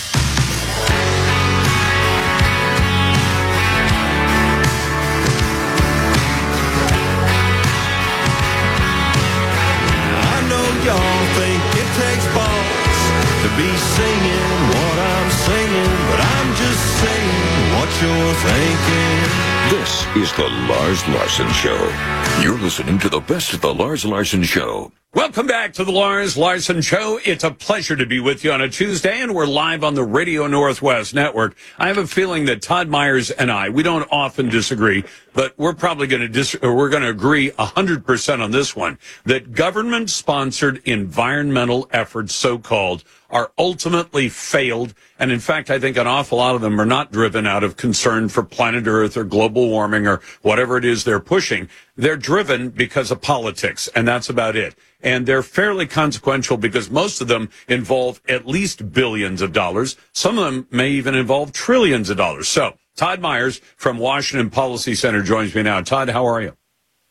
I know y'all think it takes balls to be singing what I'm singing, but I'm just saying what you're thinking. This is the Lars Larson Show. You're listening to the best of the Lars Larson Show. Welcome back to the Lars Larson Show. It's a pleasure to be with you on a Tuesday, and we're live on the Radio Northwest Network. I have a feeling that Todd Myers and we don't often disagree, but we're probably going to agree 100% on this one, that government-sponsored environmental efforts, so-called, are ultimately failed. And in fact, I think an awful lot of them are not driven out of concern for planet Earth or global warming or whatever it is they're pushing. They're driven because of politics, and that's about it. And they're fairly consequential because most of them involve at least billions of dollars. Some of them may even involve trillions of dollars. So Todd Myers from Washington Policy Center joins me now. Todd, how are you?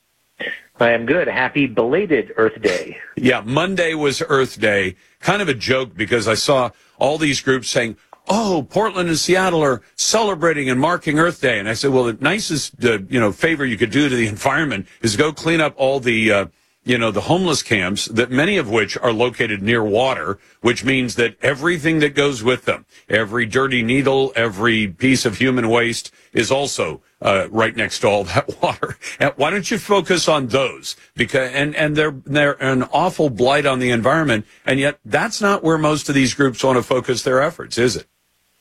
I am good. Happy belated Earth Day. Yeah, Monday was Earth Day. Kind of a joke because I saw all these groups saying, oh, Portland and Seattle are celebrating and marking Earth Day. And I said, well, the nicest, favor you could do to the environment is go clean up all the homeless camps, that many of which are located near water, which means that everything that goes with them, every dirty needle, every piece of human waste is also right next to all that water. And why don't you focus on those? Because and they're an awful blight on the environment, and yet that's not where most of these groups want to focus their efforts, is it?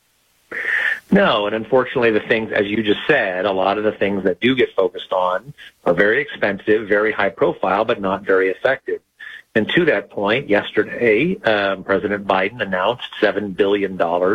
No, and unfortunately the things, as you just said, a lot of the things that do get focused on are very expensive, very high profile, but not very effective. And to that point, yesterday, President Biden announced $7 billion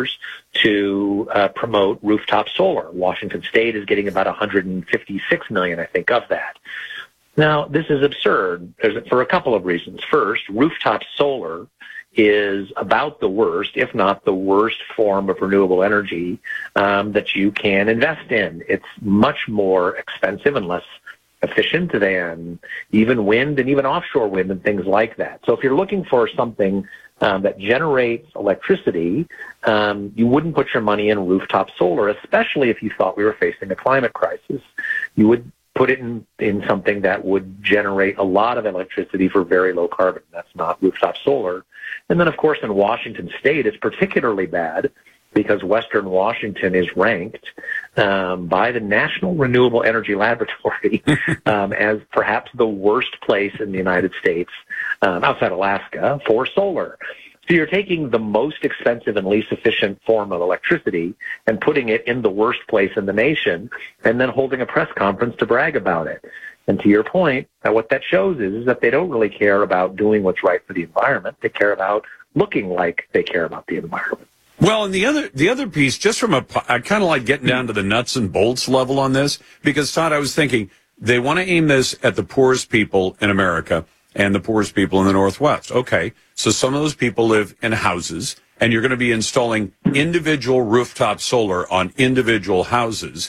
to promote rooftop solar. Washington State is getting about $156 million, I think, of that. Now, this is absurd for a couple of reasons. First, rooftop solar is about the worst, if not the worst, form of renewable energy that you can invest in. It's much more expensive and less efficient than even wind and even offshore wind and things like that. So if you're looking for something that generates electricity, you wouldn't put your money in rooftop solar, especially if you thought we were facing a climate crisis. You would put it in something that would generate a lot of electricity for very low carbon. That's not rooftop solar. And then, of course, in Washington State, it's particularly bad because Western Washington is ranked by the National Renewable Energy Laboratory as perhaps the worst place in the United States, outside Alaska, for solar. So you're taking the most expensive and least efficient form of electricity and putting it in the worst place in the nation and then holding a press conference to brag about it. And to your point, what that shows is that they don't really care about doing what's right for the environment. They care about looking like they care about the environment. Well, and the other piece, just from I kind of like getting down to the nuts and bolts level on this, because, Todd, I was thinking they want to aim this at the poorest people in America and the poorest people in the Northwest. Okay, so some of those people live in houses, and you're going to be installing individual rooftop solar on individual houses,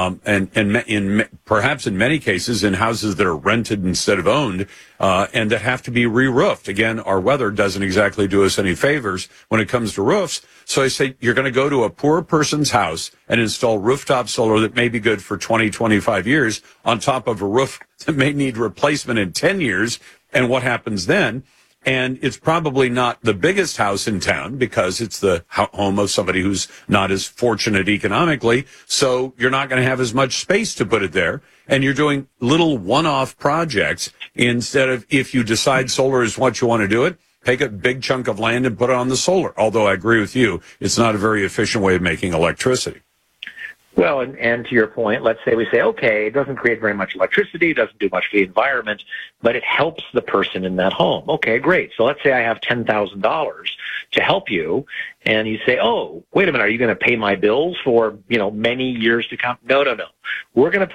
and perhaps in many cases in houses that are rented instead of owned, and that have to be re-roofed. Again, our weather doesn't exactly do us any favors when it comes to roofs. So I say you're going to go to a poor person's house and install rooftop solar that may be good for 20, 25 years on top of a roof that may need replacement in 10 years. And what happens then? And it's probably not the biggest house in town because it's the home of somebody who's not as fortunate economically. So you're not going to have as much space to put it there. And you're doing little one-off projects instead of, if you decide solar is what you want to do it, take a big chunk of land and put it on the solar. Although I agree with you, it's not a very efficient way of making electricity. Well, and to your point, let's say we say, okay, it doesn't create very much electricity, it doesn't do much for the environment, but it helps the person in that home. Okay, great. So let's say I have $10,000 to help you, and you say, oh, wait a minute, are you going to pay my bills for, many years to come? No. We're going to put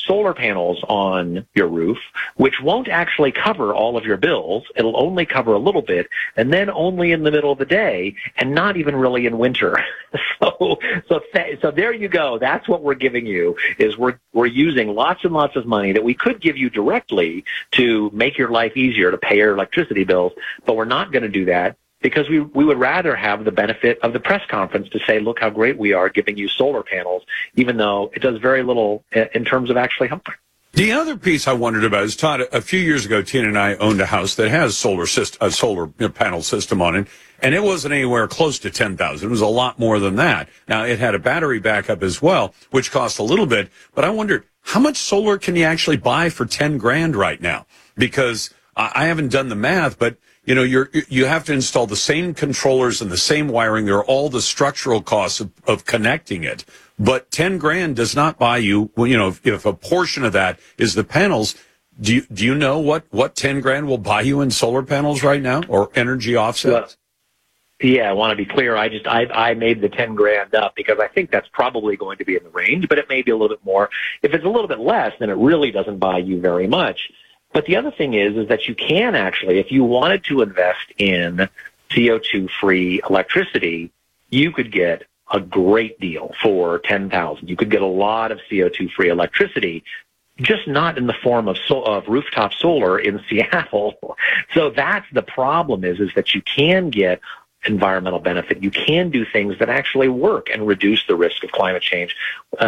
solar panels on your roof, which won't actually cover all of your bills. It'll only cover a little bit, and then only in the middle of the day, and not even really in winter. So there you go. That's what we're giving you, is we're using lots and lots of money that we could give you directly to make your life easier, to pay your electricity bills, but we're not going to do that, because we would rather have the benefit of the press conference to say, look how great we are giving you solar panels, even though it does very little in terms of actually helping. The other piece I wondered about is, Todd, a few years ago, Tina and I owned a house that has a solar panel system on it, and it wasn't anywhere close to $10,000. It was a lot more than that. Now, it had a battery backup as well, which cost a little bit, but I wondered, how much solar can you actually buy for $10,000 right now? Because I haven't done the math, but you have to install the same controllers and the same wiring. There are all the structural costs of connecting it. But $10,000 does not buy you, if a portion of that is the panels. Do you know what $10,000 will buy you in solar panels right now, or energy offsets? Yeah, I want to be clear. I made the $10,000 up because I think that's probably going to be in the range, but it may be a little bit more. If it's a little bit less, then it really doesn't buy you very much. But the other thing is that you can actually, if you wanted to invest in CO2-free electricity, you could get a great deal for $10,000. You could get a lot of CO2-free electricity, just not in the form of rooftop solar in Seattle. So that's the problem is that you can get environmental benefit. You can do things that actually work and reduce the risk of climate change.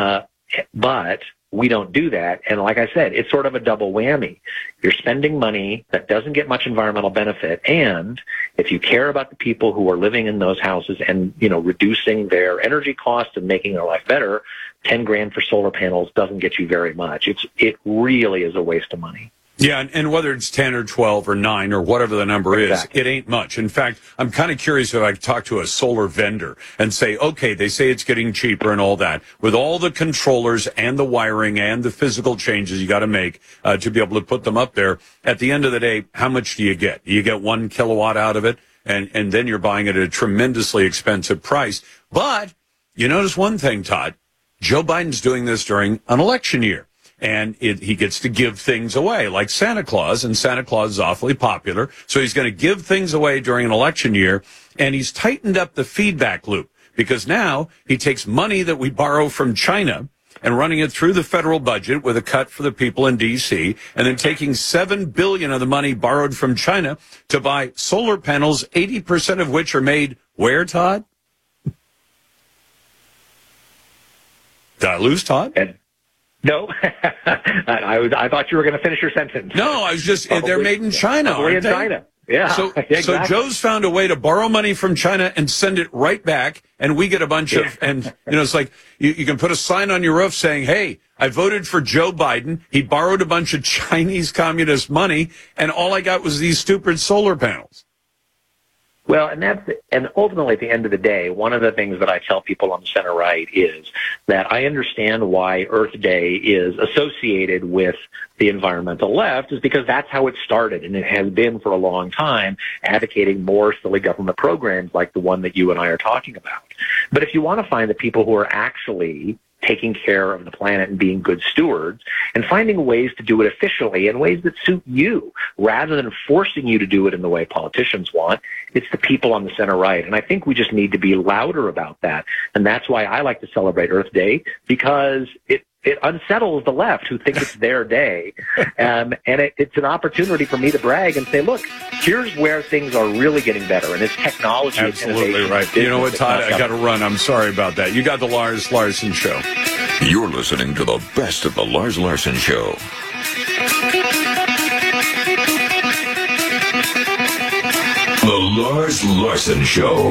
But we don't do that. And like I said, it's sort of a double whammy. You're spending money that doesn't get much environmental benefit. And if you care about the people who are living in those houses and, reducing their energy costs and making their life better, $10,000 for solar panels doesn't get you very much. It really is a waste of money. Yeah, and whether it's 10 or 12 or 9 or whatever the number Exactly. is, it ain't much. In fact, I'm kind of curious if I could talk to a solar vendor and say, okay, they say it's getting cheaper and all that. With all the controllers and the wiring and the physical changes you got to make to be able to put them up there, at the end of the day, how much do you get? You get 1 kilowatt out of it, and then you're buying it at a tremendously expensive price. But you notice one thing, Todd. Joe Biden's doing this during an election year. And he gets to give things away, like Santa Claus, and Santa Claus is awfully popular. So he's going to give things away during an election year, and he's tightened up the feedback loop, because now he takes money that we borrow from China and running it through the federal budget with a cut for the people in D.C., and then taking $7 billion of the money borrowed from China to buy solar panels, 80% of which are made where, Todd? Did I lose, Todd? No, I thought you were going to finish your sentence. No, I was just, they're made in China, aren't they? China. Yeah. So, exactly. So Joe's found a way to borrow money from China and send it right back, and we get a bunch of, and, it's like, you can put a sign on your roof saying, hey, I voted for Joe Biden. He borrowed a bunch of Chinese communist money, and all I got was these stupid solar panels. Well, and ultimately at the end of the day, one of the things that I tell people on the center right is that I understand why Earth Day is associated with the environmental left, is because that's how it started, and it has been for a long time, advocating more silly government programs like the one that you and I are talking about. But if you want to find the people who are actually taking care of the planet and being good stewards and finding ways to do it efficiently in ways that suit you rather than forcing you to do it in the way politicians want, it's the people on the center right. And I think we just need to be louder about that. And that's why I like to celebrate Earth Day, because it unsettles the left who think it's their day. And it's an opportunity for me to brag and say, look, here's where things are really getting better. And it's technology. Absolutely right. You know what, Todd? I got to run. I'm sorry about that. You got the Lars Larson Show. You're listening to the best of the Lars Larson Show. The Lars Larson Show.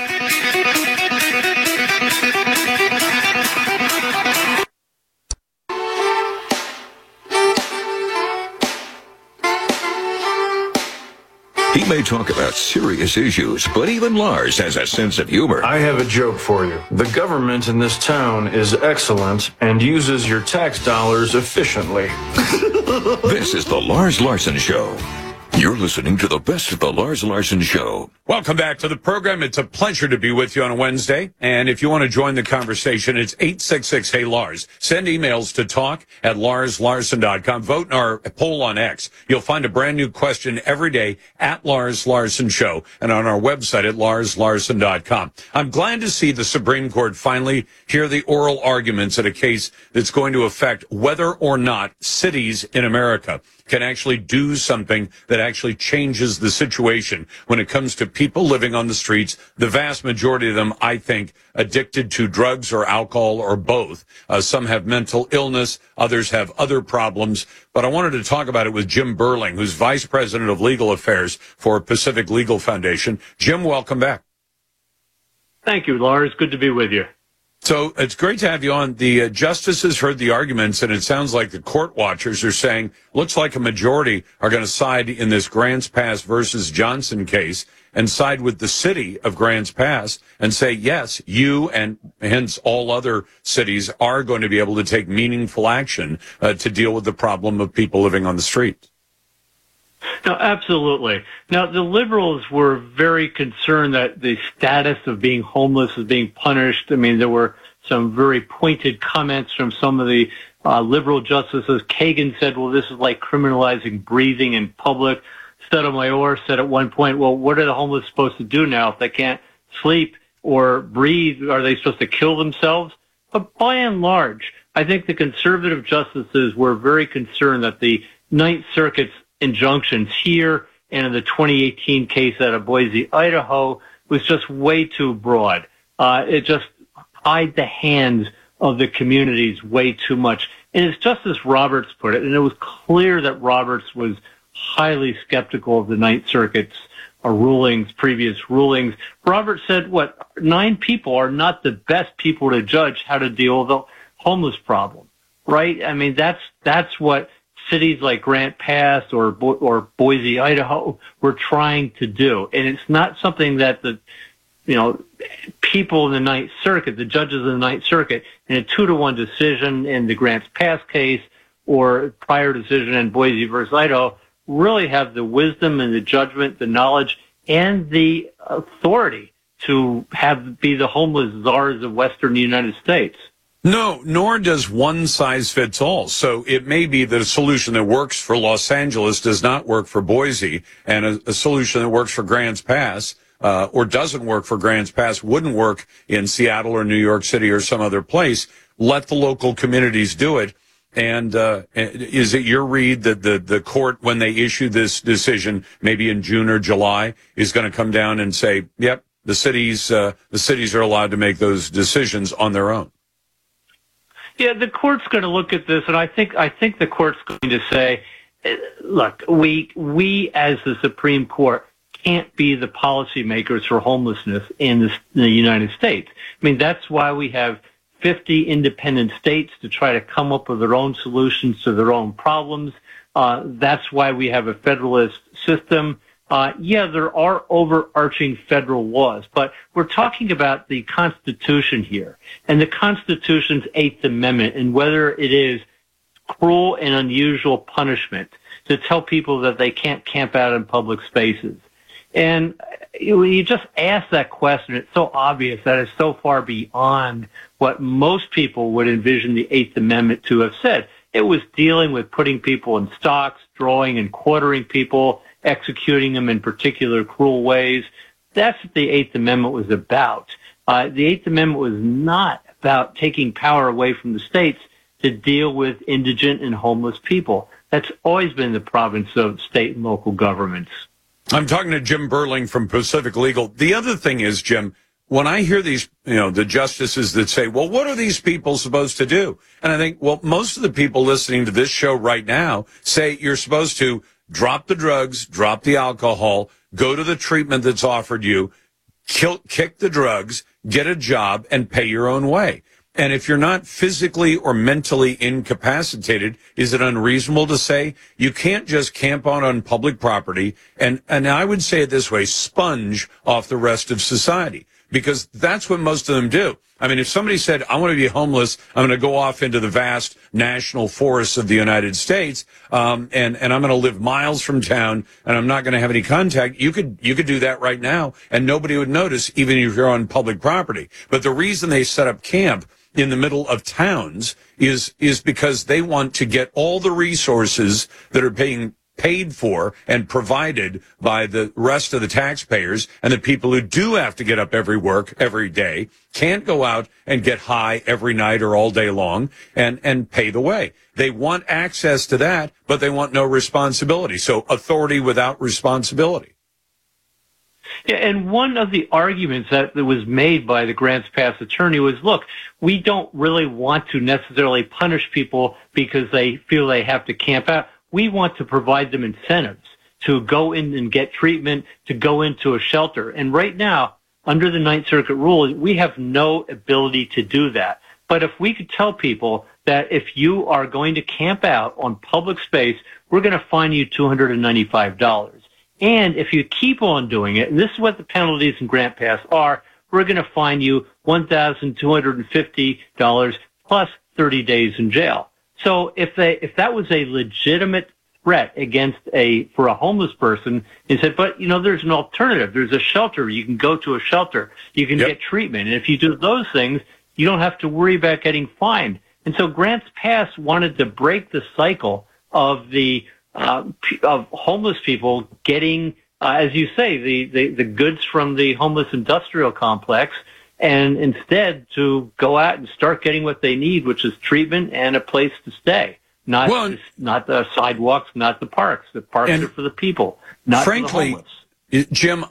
He may talk about serious issues, but even Lars has a sense of humor. I have a joke for you. The government in this town is excellent and uses your tax dollars efficiently. This is the Lars Larson Show. You're listening to the best of the Lars Larson Show. Welcome back to the program. It's a pleasure to be with you on a Wednesday. And if you want to join the conversation, it's 866-HEY-LARS. Send emails to talk@LarsLarson.com. Vote in our poll on X. You'll find a brand new question every day at Lars Larson Show and on our website at LarsLarson.com. I'm glad to see the Supreme Court finally hear the oral arguments in a case that's going to affect whether or not cities in America can actually do something that actually changes the situation when it comes to people living on the streets. The vast majority of them, I think, addicted to drugs or alcohol or both. Some have mental illness. Others have other problems. But I wanted to talk about it with Jim Burling, who's Vice President of Legal Affairs for Pacific Legal Foundation. Jim, welcome back. Thank you, Lars. Good to be with you. So it's great to have you on. The justices heard the arguments, and it sounds like the court watchers are saying, looks like a majority are going to side in this Grants Pass versus Johnson case and side with the city of Grants Pass and say, yes, you and hence all other cities are going to be able to take meaningful action to deal with the problem of people living on the street. No, absolutely. Now, the liberals were very concerned that the status of being homeless is being punished. I mean, there were some very pointed comments from some of the liberal justices. Kagan said, well, this is like criminalizing breathing in public. Sotomayor said at one point, well, what are the homeless supposed to do now if they can't sleep or breathe? Are they supposed to kill themselves? But by and large, I think the conservative justices were very concerned that the Ninth Circuit's injunctions here and in the 2018 case out of Boise, Idaho, was just way too broad. It just tied the hands of the communities way too much. And as Justice Roberts put it, and it was clear that Roberts was highly skeptical of the Ninth Circuit's previous rulings. Roberts said, 9 people are not the best people to judge how to deal with the homeless problem, right? I mean, that's what cities like Grants Pass or Boise, Idaho were trying to do. And it's not something that the people in the Ninth Circuit, the judges of the Ninth Circuit, in a 2-1 decision in the Grants Pass case or prior decision in Boise versus Idaho, really have the wisdom and the judgment, the knowledge, and the authority to be the homeless czars of Western United States. No, nor does one size fits all. So it may be that a solution that works for Los Angeles does not work for Boise, and a solution that works for Grants Pass or doesn't work for Grants Pass wouldn't work in Seattle or New York City or some other place. Let the local communities do it. And is it your read that the court, when they issue this decision, maybe in June or July, is going to come down and say, yep, the cities are allowed to make those decisions on their own? Yeah, the court's going to look at this, and I think the court's going to say, look, we as the Supreme Court can't be the policymakers for homelessness in the United States. I mean, that's why we have 50 independent states to try to come up with their own solutions to their own problems. That's why we have a federalist system. There are overarching federal laws, but we're talking about the Constitution here and the Constitution's 8th Amendment and whether it is cruel and unusual punishment to tell people that they can't camp out in public spaces. And you just ask that question, it's so obvious that it's so far beyond what most people would envision the 8th Amendment to have said. It was dealing with putting people in stocks, drawing and quartering people, executing them in particular cruel ways. That's what the 8th Amendment was about. The 8th Amendment was not about taking power away from the states to deal with indigent and homeless people. That's always been the province of state and local governments. I'm talking to Jim Burling from Pacific Legal. The other thing is, Jim, when I hear these, the justices that say, well, what are these people supposed to do? And I think, well, most of the people listening to this show right now say you're supposed to drop the drugs, drop the alcohol, go to the treatment that's offered you, kick the drugs, get a job, and pay your own way. And if you're not physically or mentally incapacitated, is it unreasonable to say you can't just camp out on public property and I would say it this way, sponge off the rest of society? because that's what most of them do. I mean, if somebody said, I want to be homeless, I'm going to go off into the vast national forests of the United States, and I'm going to live miles from town, and I'm not going to have any contact, you could do that right now, and nobody would notice, even if you're on public property. But the reason they set up camp in the middle of towns is because they want to get all the resources that are being paid for and provided by the rest of the taxpayers, and the people who do have to get up every day can't go out and get high every night or all day long and pay the way. They want access to that, but they want no responsibility. So authority without responsibility. Yeah, and one of the arguments that was made by the Grants Pass attorney was, look, we don't really want to necessarily punish people because they feel they have to camp out. We want to provide them incentives to go in and get treatment, to go into a shelter. And right now, under the Ninth Circuit rule, we have no ability to do that. But if we could tell people that if you are going to camp out on public space, we're going to fine you $295. And if you keep on doing it, and this is what the penalties in Grant Pass are, we're going to fine you $1,250 plus 30 days in jail. So if that was a legitimate threat for a homeless person, he said, but there's an alternative. There's a shelter. You can go to a shelter. You can get treatment. And if you do those things, you don't have to worry about getting fined. And so Grants Pass wanted to break the cycle of of homeless people getting, as you say, the goods from the homeless industrial complex, and instead to go out and start getting what they need, which is treatment and a place to stay. Not the sidewalks, not the parks. The parks are for the people, not for the homeless. Jim,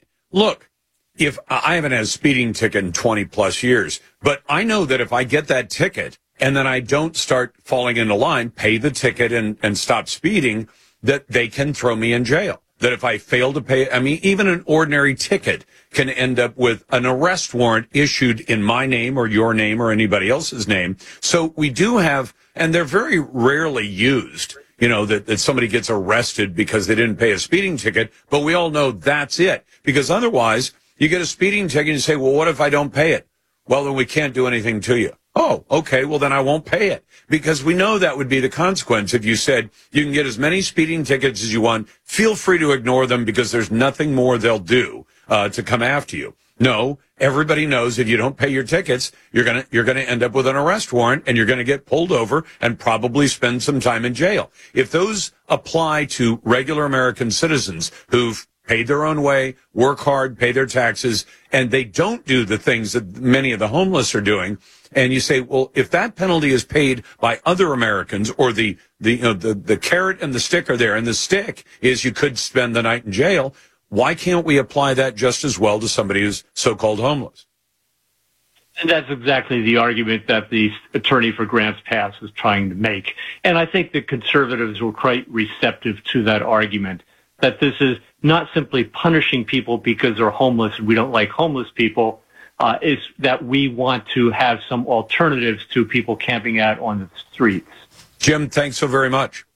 if I haven't had a speeding ticket in 20 plus years, but I know that if I get that ticket and then I don't start falling into line, pay the ticket and stop speeding, that they can throw me in jail. That if I fail to pay, even an ordinary ticket can end up with an arrest warrant issued in my name or your name or anybody else's name. So we do have, and they're very rarely used, that somebody gets arrested because they didn't pay a speeding ticket, but we all know that's it. Because otherwise, you get a speeding ticket and you say, well, what if I don't pay it? Well, then we can't do anything to you. Oh, okay, well then I won't pay it. Because we know that would be the consequence if you said you can get as many speeding tickets as you want. Feel free to ignore them because there's nothing more they'll do to come after you. No, everybody knows if you don't pay your tickets, you're gonna end up with an arrest warrant and you're gonna get pulled over and probably spend some time in jail. If those apply to regular American citizens who've paid their own way, work hard, pay their taxes, and they don't do the things that many of the homeless are doing, and you say, well, if that penalty is paid by other Americans, or the carrot and the stick are there, and the stick is you could spend the night in jail, why can't we apply that just as well to somebody who's so-called homeless? And that's exactly the argument that the attorney for Grants Pass is trying to make. And I think the conservatives were quite receptive to that argument, that this is not simply punishing people because they're homeless and we don't like homeless people, is that we want to have some alternatives to people camping out on the streets. Jim, thanks so very much.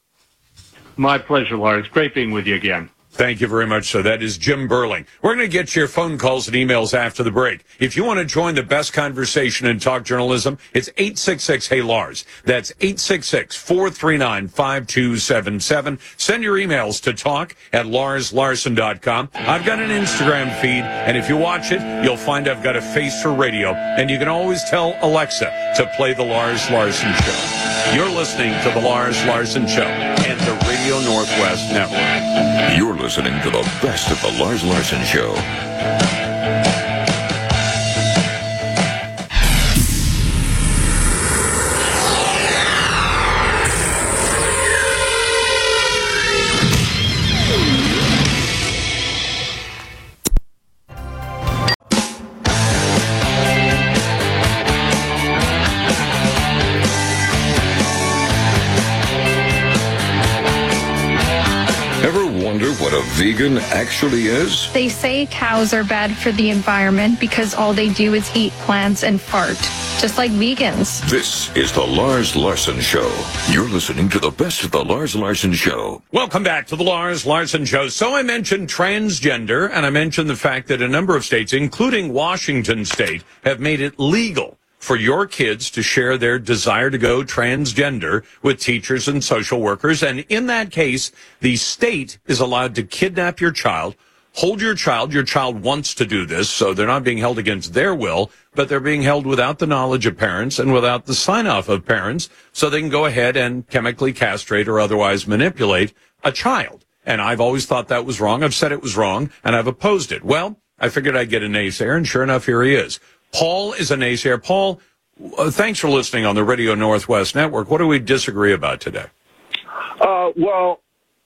My pleasure, Lars. Great being with you again. Thank you very much. So that is Jim Burling. We're going to get your phone calls and emails after the break. If you want to join the best conversation in talk journalism, it's 866-HEY-LARS. That's 866-439-5277. Send your emails to talk@LarsLarson.com. I've got an Instagram feed, and if you watch it, you'll find I've got a face for radio. And you can always tell Alexa to play The Lars Larson Show. You're listening to The Lars Larson Show and the Radio Northwest Network. You're listening to the best of The Lars Larson Show. vegan actually is? They say cows are bad for the environment because all they do is eat plants and fart, just like vegans. This is the Lars Larson Show. You're listening to the best of the Lars Larson Show. Welcome back to the Lars Larson Show. So I mentioned transgender, and I mentioned the fact that a number of states, including Washington State, have made it legal for your kids to share their desire to go transgender with teachers and social workers. And in that case, the state is allowed to kidnap your child, hold your child. Your child wants to do this, so they're not being held against their will, but they're being held without the knowledge of parents and without the sign-off of parents, so they can go ahead and chemically castrate or otherwise manipulate a child. And I've always thought that was wrong. I've said it was wrong, and I've opposed it. Well, I figured I'd get a naysayer, and sure enough, here he is. Paul is a naysayer. Paul, thanks for listening on the Radio Northwest Network. What do we disagree about today? Well,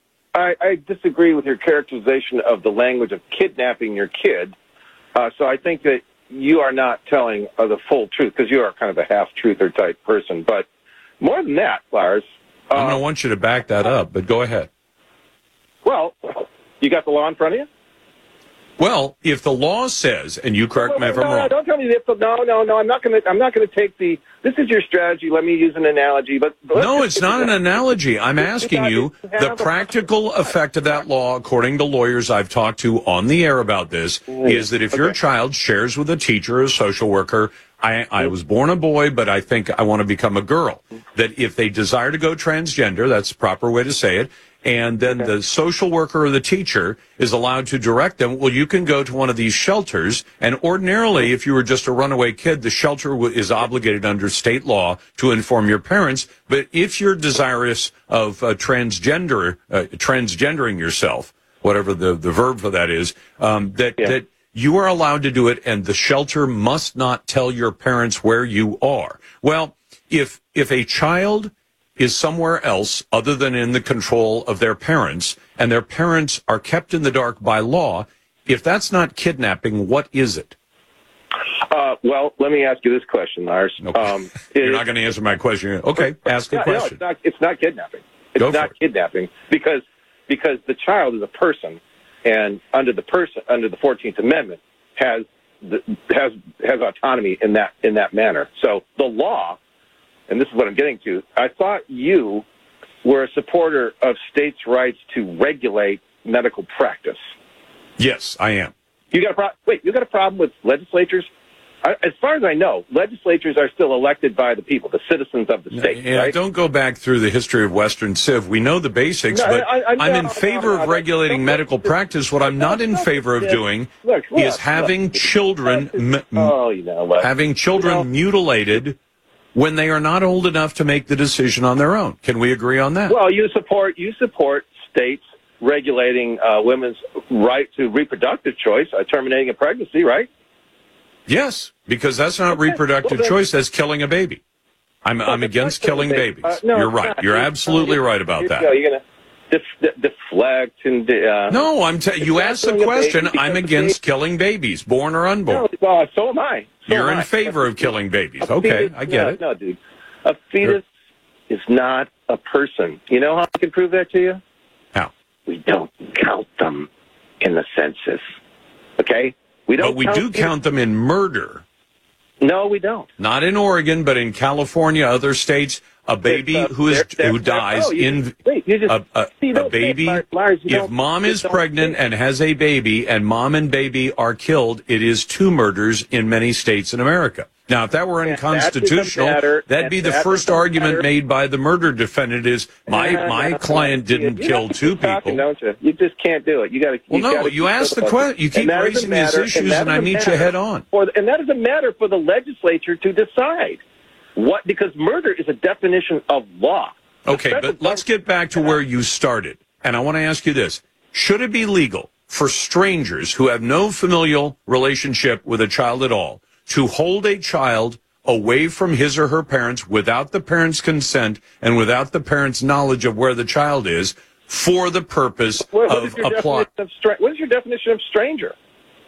I disagree with your characterization of the language of kidnapping your kid. So I think that you are not telling the full truth, because you are kind of a half-truther type person. But more than that, Lars. I'm going to want you to back that up, but go ahead. Well, you got the law in front of you? Well, if the law says, and you correct me if I'm wrong. Don't tell me this. No. I'm not going to take the. This is your strategy. Let me use an analogy. But no, it's not an analogy. I'm asking you the practical effect of that law, according to lawyers I've talked to on the air about this, is that if your child shares with a teacher or a social worker, I was born a boy, but I think I want to become a girl, that if they desire to go transgender, that's the proper way to say it, and then the social worker or the teacher is allowed to direct them, well, you can go to one of these shelters, and ordinarily, if you were just a runaway kid, the shelter is obligated under state law to inform your parents, but if you're desirous of transgendering yourself, whatever the verb for that is, that you are allowed to do it, and the shelter must not tell your parents where you are. Well, if a child is somewhere else other than in the control of their parents, and their parents are kept in the dark by law, if that's not kidnapping, what is it? Well, let me ask you this question, Lars. Okay. You're not going to answer my question. Okay, ask the question. No, it's not kidnapping. It's not kidnapping because the child is a person, and under the 14th Amendment has autonomy in that manner. So the law. And this is what I'm getting to. I thought you were a supporter of states' rights to regulate medical practice. Yes, I am. You got a problem with legislatures? As far as I know, legislatures are still elected by the people, the citizens of the state. Yeah, right? Don't go back through the history of Western Civ. We know the basics, but I'm in favor of regulating medical practice. What I'm not in favor of doing is having children mutilated when they are not old enough to make the decision on their own. Can we agree on that? Well, you support states regulating women's right to reproductive choice, terminating a pregnancy, right? Yes, because that's not reproductive choice. That's killing a baby. I'm against killing babies. You're right. You're absolutely right about that. You're going to deflect and. No, you asked the question. I'm against killing babies, born or unborn. No, well, so am I. You're in favor of killing babies. Okay, I get it. No, dude. A fetus is not a person. You know how I can prove that to you? How? We don't count them in the census. Okay? But we do count them in murder. No, we don't. Not in Oregon, but in California, other states. A baby who dies if mom is pregnant and has a baby and mom and baby are killed, it is 2 murders in many states in America. Now, if that were unconstitutional, that'd be the first argument made by the murder defendant is my client didn't kill 2 people. Don't you? You just can't do it. You got to. Well, no, you ask the question. You keep raising these issues, and I meet you head on. And that is a matter for the legislature to decide. Because murder is a definition of law. Okay, but let's get back to where you started. And I want to ask you this. Should it be legal for strangers who have no familial relationship with a child at all to hold a child away from his or her parents without the parents' consent and without the parents' knowledge of where the child is for the purpose of applying? What is your definition of stranger?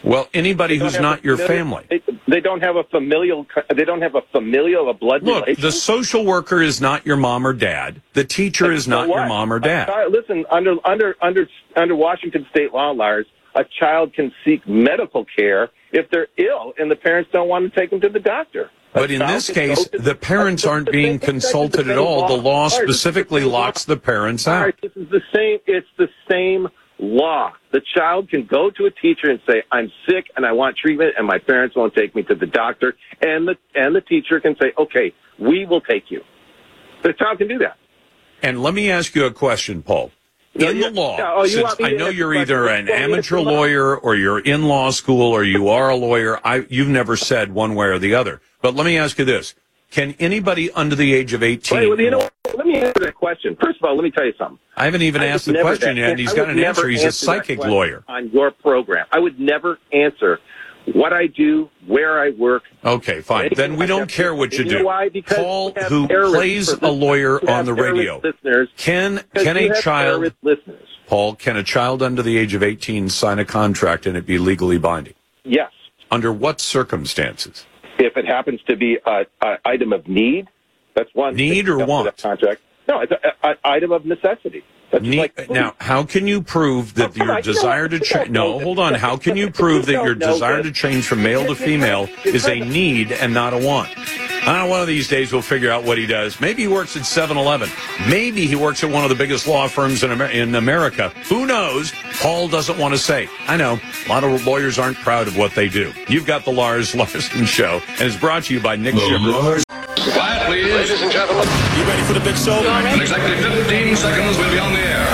Well, anybody who's not your family. They don't have a familial. They don't have a blood Look, relation. the social worker is not your mom or dad. The teacher is not your mom or dad. Listen, under Washington state law, Lars, a child can seek medical care if they're ill and the parents don't want to take them to the doctor. But in this case, the parents aren't being consulted at all. The law specifically locks the parents out. This is the same. It's the same law. The child can go to a teacher and say, "I'm sick and I want treatment, and my parents won't take me to the doctor," and the teacher can say, "Okay, we will take you." The child can do that. And let me ask you a question, Paul. In the law, since I know you're either an amateur lawyer or you're in law school or you are a lawyer, you've never said one way or the other. But let me ask you this. Can anybody under the age of 18... let me answer that question. First of all, let me tell you something. I haven't even asked the question yet, and he's got an answer. He's a psychic lawyer. On your program. I would never answer what I do, where I work. Okay, fine. Then we don't care what you do. You know why? Because Paul, who plays a lawyer on the radio, can a child... Paul, can a child under the age of 18 sign a contract and it be legally binding? Yes. Under what circumstances? If it happens to be an item of need, that's one. Need or want? Contract. No, it's an item of necessity. Now, how can you prove that your desire to change... No, hold on. How can you prove that your desire to change from male to female is a need and not a want? I don't know, one of these days we'll figure out what he does. Maybe he works at 7-Eleven. Maybe he works at one of the biggest law firms in America. Who knows? Paul doesn't want to say. I know. A lot of lawyers aren't proud of what they do. You've got the Lars Larson Show, and it's brought to you by Nick Shivers. Quiet, please. Ladies and gentlemen. You ready for the big show? In exactly 15 seconds, we'll be on the air.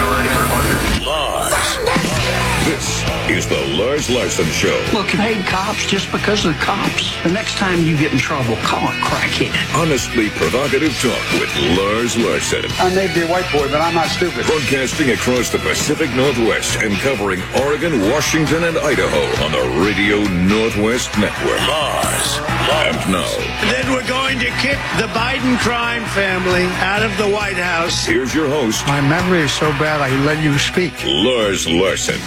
Lars. This is the Lars Larson Show. Look, paid cops just because they're cops. The next time you get in trouble, call a crackhead. Honestly provocative talk with Lars Larson. I may be a white boy, but I'm not stupid. Broadcasting across the Pacific Northwest and covering Oregon, Washington, and Idaho on the Radio Northwest Network. Lars. And now. Then we're going to kick the Biden crime family out of the White House. Here's your host. My memory is so bad I let you speak. Lars Larson.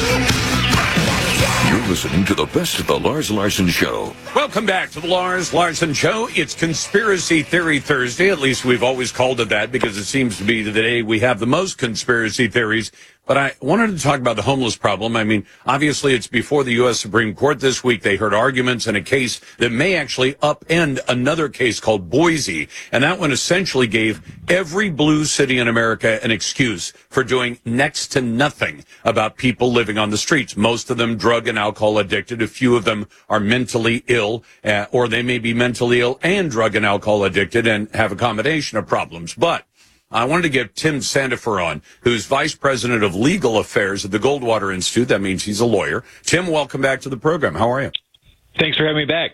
You're listening to the best of the Lars Larson Show. Welcome back to the Lars Larson Show. It's Conspiracy Theory Thursday. At least we've always called it that because it seems to be the day we have the most conspiracy theories. But I wanted to talk about the homeless problem. I mean, obviously, it's before the U.S. Supreme Court this week. They heard arguments in a case that may actually upend another case called Boise. And that one essentially gave every blue city in America an excuse for doing next to nothing about people living on the streets. Most of them drug and alcohol addicted. A few of them are mentally ill, or they may be mentally ill and drug and alcohol addicted and have a combination of problems. But I wanted to get Tim Sandifer on, who's Vice President of Legal Affairs at the Goldwater Institute. That means he's a lawyer. Tim, welcome back to the program. How are you? Thanks for having me back.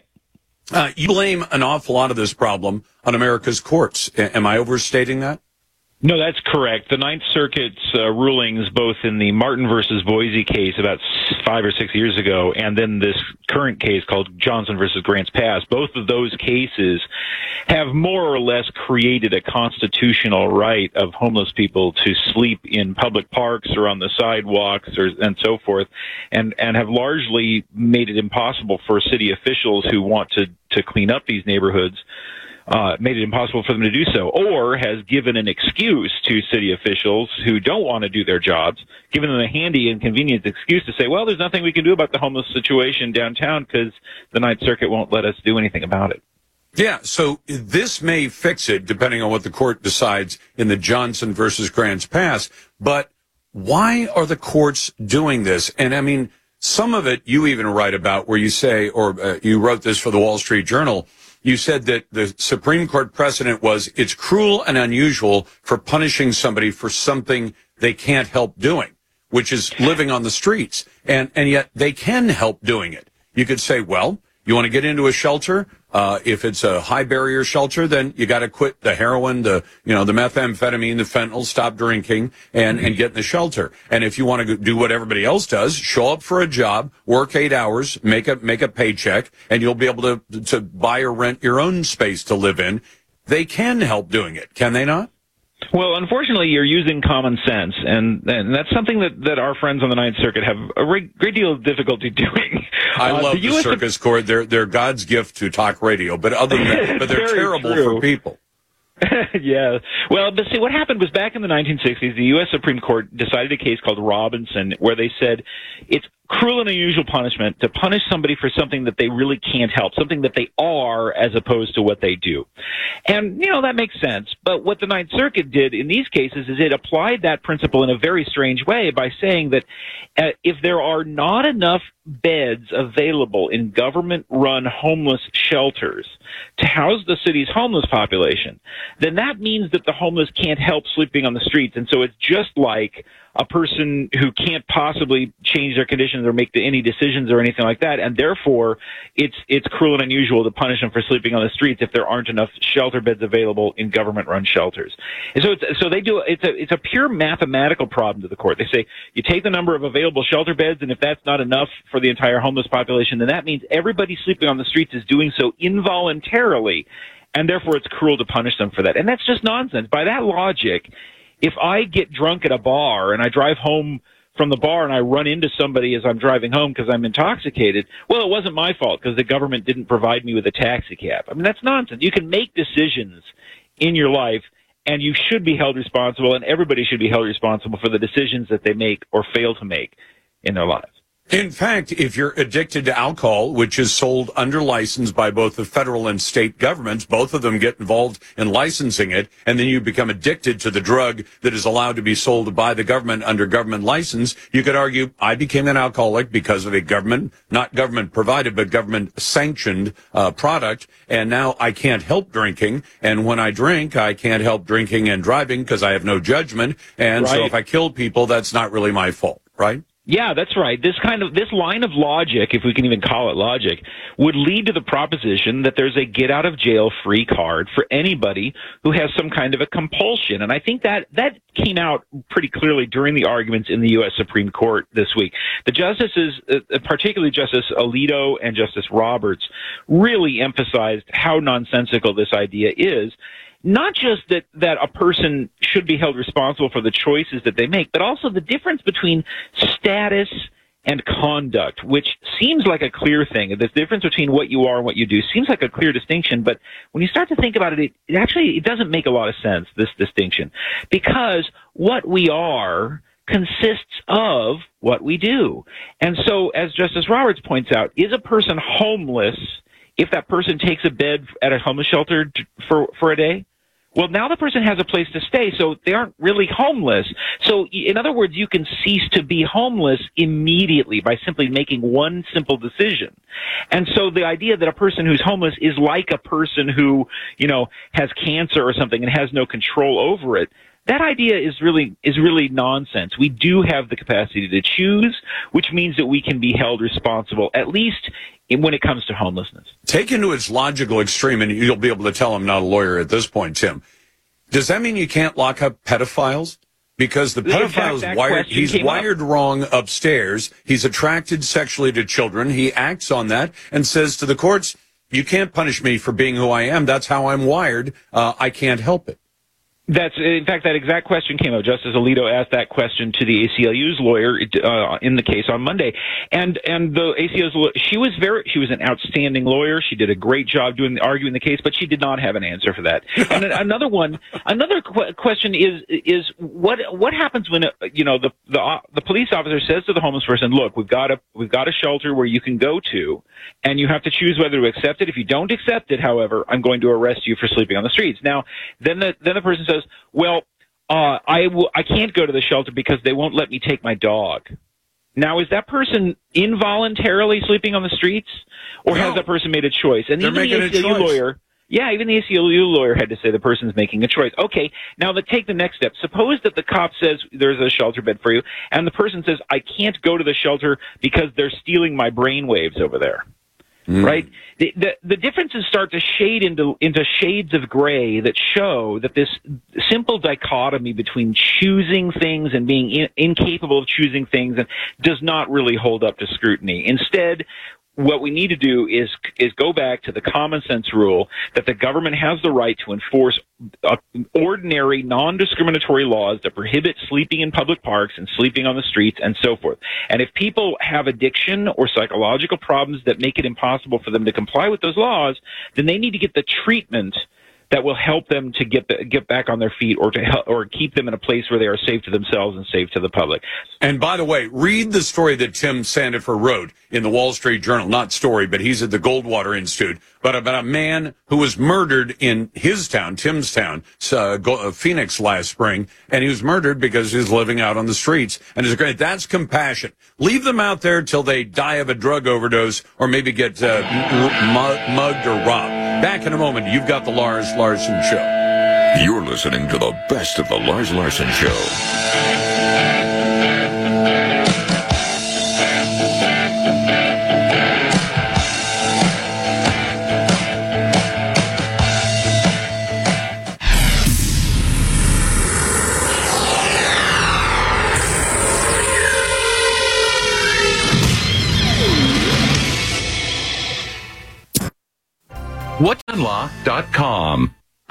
You blame an awful lot of this problem on America's courts. Am I overstating that? No, that's correct. The Ninth Circuit's rulings, both in the Martin versus Boise case about 5 or 6 years ago, and then this current case called Johnson versus Grants Pass, both of those cases have more or less created a constitutional right of homeless people to sleep in public parks or on the sidewalks and so forth, and have largely made it impossible for city officials who want to clean up these neighborhoods, made it impossible for them to do so, or has given an excuse to city officials who don't want to do their jobs, given them a handy and convenient excuse to say, well, there's nothing we can do about the homeless situation downtown because the Ninth Circuit won't let us do anything about it. Yeah, so this may fix it, depending on what the court decides in the Johnson versus Grants Pass, but why are the courts doing this? And, I mean, some of it you even write about where you say, or you wrote this for the Wall Street Journal, you said that the Supreme Court precedent was it's cruel and unusual for punishing somebody for something they can't help doing, which is living on the streets. And yet they can help doing it. You could say, well, you want to get into a shelter? If it's a high barrier shelter, then you got to quit the heroin, the methamphetamine, the fentanyl, stop drinking and get in the shelter. And if you want to do what everybody else does, show up for a job, work 8 hours, make a paycheck, and you'll be able to buy or rent your own space to live in. They can help doing it, can they not? Well, unfortunately, you're using common sense, and that's something that our friends on the Ninth Circuit have a great deal of difficulty doing. I love the circus court. They're God's gift to talk radio, but other than that, but they're terrible for people. Yeah. Well, but see, what happened was back in the 1960s, the U.S. Supreme Court decided a case called Robinson, where they said it's cruel and unusual punishment to punish somebody for something that they really can't help, something that they are as opposed to what they do. And, that makes sense. But what the Ninth Circuit did in these cases is it applied that principle in a very strange way by saying that if there are not enough beds available in government-run homeless shelters to house the city's homeless population, then that means that the homeless can't help sleeping on the streets. And so it's just like a person who can't possibly change their conditions or make any decisions or anything like that, and therefore it's cruel and unusual to punish them for sleeping on the streets if there aren't enough shelter beds available in government-run shelters. And so they do it's a pure mathematical problem to the court. They say you take the number of available shelter beds, and if that's not enough for the entire homeless population, then that means everybody sleeping on the streets is doing so involuntarily, and therefore it's cruel to punish them for that. And that's just nonsense. By that logic, if I get drunk at a bar and I drive home from the bar and I run into somebody as I'm driving home because I'm intoxicated, well, it wasn't my fault because the government didn't provide me with a taxi cab. I mean, that's nonsense. You can make decisions in your life, and you should be held responsible, and everybody should be held responsible for the decisions that they make or fail to make in their lives. In fact, if you're addicted to alcohol, which is sold under license by both the federal and state governments, both of them get involved in licensing it, and then you become addicted to the drug that is allowed to be sold by the government under government license, you could argue, I became an alcoholic because of a government, not government provided, but government sanctioned product, and now I can't help drinking, and when I drink, I can't help drinking and driving because I have no judgment, and so if I kill people, that's not really my fault, right? Yeah, that's right. This line of logic, if we can even call it logic, would lead to the proposition that there's a get out of jail free card for anybody who has some kind of a compulsion. And I think that came out pretty clearly during the arguments in the U.S. Supreme Court this week. The justices, particularly Justice Alito and Justice Roberts, really emphasized how nonsensical this idea is. Not just that a person should be held responsible for the choices that they make, but also the difference between status and conduct, which seems like a clear thing. The difference between what you are and what you do seems like a clear distinction, but when you start to think about it, it doesn't make a lot of sense, this distinction, because what we are consists of what we do. And so, as Justice Roberts points out, is a person homeless if that person takes a bed at a homeless shelter for a day? Well, now the person has a place to stay, so they aren't really homeless. So, in other words, you can cease to be homeless immediately by simply making one simple decision. And so the idea that a person who's homeless is like a person who, has cancer or something and has no control over it, that idea is really nonsense. We do have the capacity to choose, which means that we can be held responsible, at least when it comes to homelessness. Taken to its logical extreme, and you'll be able to tell I'm not a lawyer at this point, Tim, does that mean you can't lock up pedophiles? Because the pedophile he's wired wrong upstairs. He's attracted sexually to children. He acts on that and says to the courts, you can't punish me for being who I am. That's how I'm wired. I can't help it. In fact, that exact question came up. Justice Alito asked that question to the ACLU's lawyer in the case on Monday, and the ACLU's lawyer, she was an outstanding lawyer. She did a great job arguing the case, but she did not have an answer for that. And another question is what happens when the police officer says to the homeless person, "Look, we've got a shelter where you can go to, and you have to choose whether to accept it. If you don't accept it, however, I'm going to arrest you for sleeping on the streets." Now, then the person says, well, I can't go to the shelter because they won't let me take my dog. Now, is that person involuntarily sleeping on the streets, or has that person made a choice? And even the ACLU lawyer had to say the person's making a choice. Okay, now take the next step. Suppose that the cop says there's a shelter bed for you, and the person says, I can't go to the shelter because they're stealing my brain waves over there. Right? The differences start to shade into shades of gray that show that this simple dichotomy between choosing things and being incapable of choosing things does not really hold up to scrutiny. Instead, what we need to do is go back to the common sense rule that the government has the right to enforce ordinary, non-discriminatory laws that prohibit sleeping in public parks and sleeping on the streets and so forth. And if people have addiction or psychological problems that make it impossible for them to comply with those laws, then they need to get the treatment that will help them to get back on their feet, or to help, or keep them in a place where they are safe to themselves and safe to the public. And by the way, read the story that Tim Sandifer wrote in the Wall Street Journal. Not story, but he's at the Goldwater Institute. But about a man who was murdered in his town, Tim's town, Phoenix, last spring, and he was murdered because he was living out on the streets. And it's great. That's compassion. Leave them out there till they die of a drug overdose or maybe get mugged or robbed. Back in a moment. You've got the Lars Larson Show. You're listening to the best of the Lars Larson Show. Whatgunlaw.com.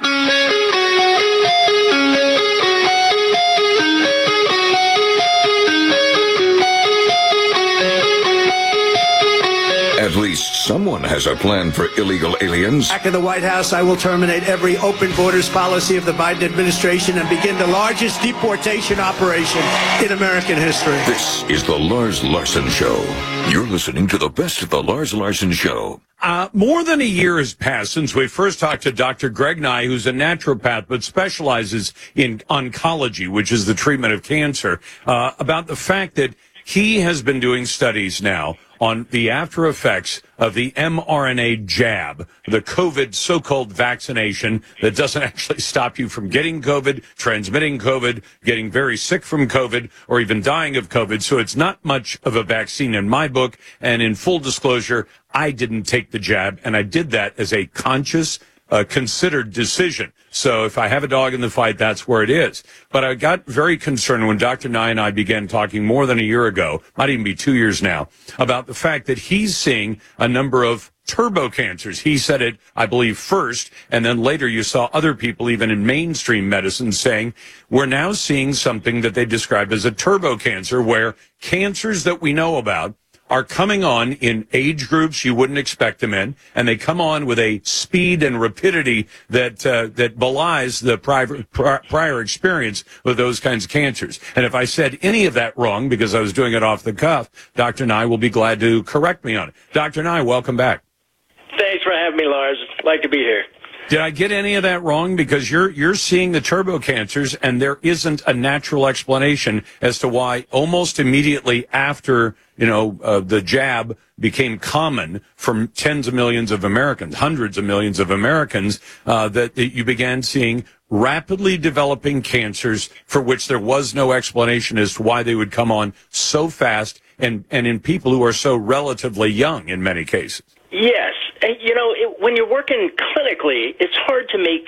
At least someone has a plan for illegal aliens. Back in the White House, I will terminate every open borders policy of the Biden administration and begin the largest deportation operation in American history. This is the Lars Larson Show. You're listening to the best of the Lars Larson Show. More than a year has passed since we first talked to Dr. Greg Nye, who's a naturopath but specializes in oncology, which is the treatment of cancer, about the fact that he has been doing studies now on the after effects of the mRNA jab, the COVID so-called vaccination that doesn't actually stop you from getting COVID, transmitting COVID, getting very sick from COVID, or even dying of COVID. So it's not much of a vaccine in my book. And in full disclosure, I didn't take the jab, and I did that as a conscious, considered decision. So if I have a dog in the fight, that's where it is. But I got very concerned when Dr. Nye and I began talking more than a year ago, might even be 2 years now, about the fact that he's seeing a number of turbo cancers. He said it, I believe, first, and then later you saw other people, even in mainstream medicine, saying we're now seeing something that they describe as a turbo cancer, where cancers that we know about are coming on in age groups you wouldn't expect them in, and they come on with a speed and rapidity that belies the prior experience with those kinds of cancers. And if I said any of that wrong because I was doing it off the cuff, Dr. Nye will be glad to correct me on it. Dr. Nye, welcome back. Thanks for having me, Lars. Like to be here. Did I get any of that wrong? Because you're seeing the turbo cancers, and there isn't a natural explanation as to why almost immediately after the jab became common for tens of millions of Americans, hundreds of millions of Americans, that you began seeing rapidly developing cancers for which there was no explanation as to why they would come on so fast, and in people who are so relatively young in many cases. Yes. And, when you're working clinically, it's hard to make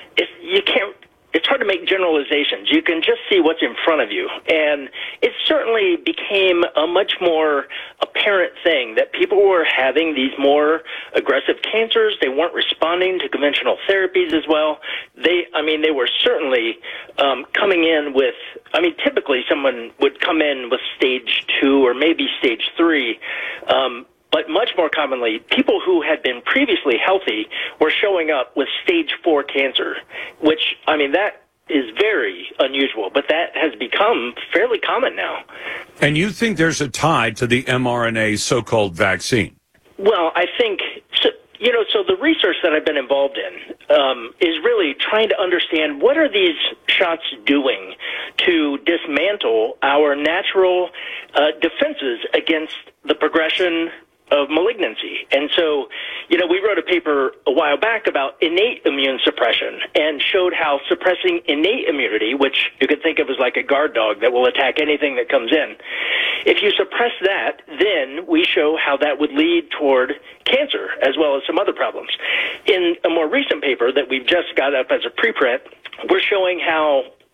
generalizations. You can just see what's in front of you. And it certainly became a much more apparent thing that people were having these more aggressive cancers. They weren't responding to conventional therapies as well. They were certainly coming in with, typically someone would come in with stage 2 or maybe stage 3. But much more commonly, people who had been previously healthy were showing up with stage 4 cancer, which, that is very unusual, but that has become fairly common now. And you think there's a tie to the mRNA so-called vaccine? Well, I think, so the research that I've been involved in is really trying to understand what are these shots doing to dismantle our natural defenses against the progression of malignancy. And so, we wrote a paper a while back about innate immune suppression and showed how suppressing innate immunity, which you could think of as like a guard dog that will attack anything that comes in, if you suppress that, then we show how that would lead toward cancer as well as some other problems. In a more recent paper that we've just got up as a preprint, we're showing how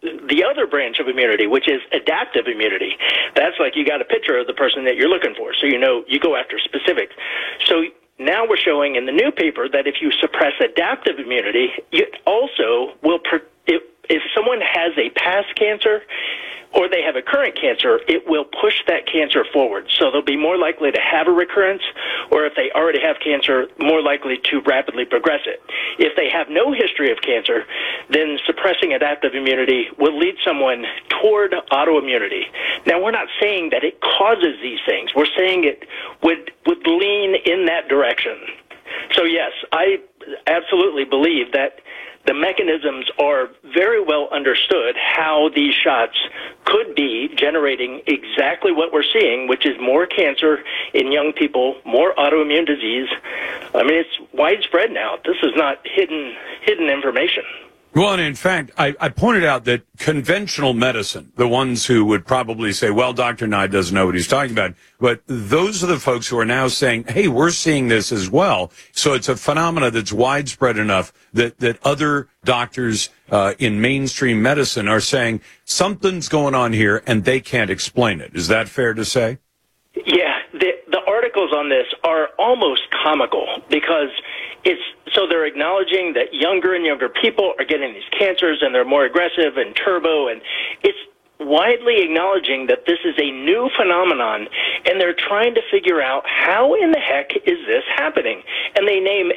the other branch of immunity, which is adaptive immunity. That's like you got a picture of the person that you're looking for, so you know you go after specifics. So now we're showing in the new paper that if you suppress adaptive immunity, you also will, if someone has a past cancer or they have a current cancer, it will push that cancer forward. So they'll be more likely to have a recurrence, or if they already have cancer, more likely to rapidly progress it. If they have no history of cancer, then suppressing adaptive immunity will lead someone toward autoimmunity. Now, we're not saying that it causes these things. We're saying it would lean in that direction. So, yes, I absolutely believe that the mechanisms are very well understood how these shots could be generating exactly what we're seeing, which is more cancer in young people, more autoimmune disease. I mean, it's widespread now. This is not hidden information. Well, and in fact, I pointed out that conventional medicine, the ones who would probably say, well, Dr. Nye doesn't know what he's talking about, but those are the folks who are now saying, hey, we're seeing this as well. So it's a phenomena that's widespread enough that other doctors in mainstream medicine are saying something's going on here and they can't explain it. Is that fair to say? Yeah, the articles on this are almost comical because they're acknowledging that younger and younger people are getting these cancers and they're more aggressive and turbo, and it's widely acknowledging that this is a new phenomenon, and they're trying to figure out how in the heck is this happening. And they name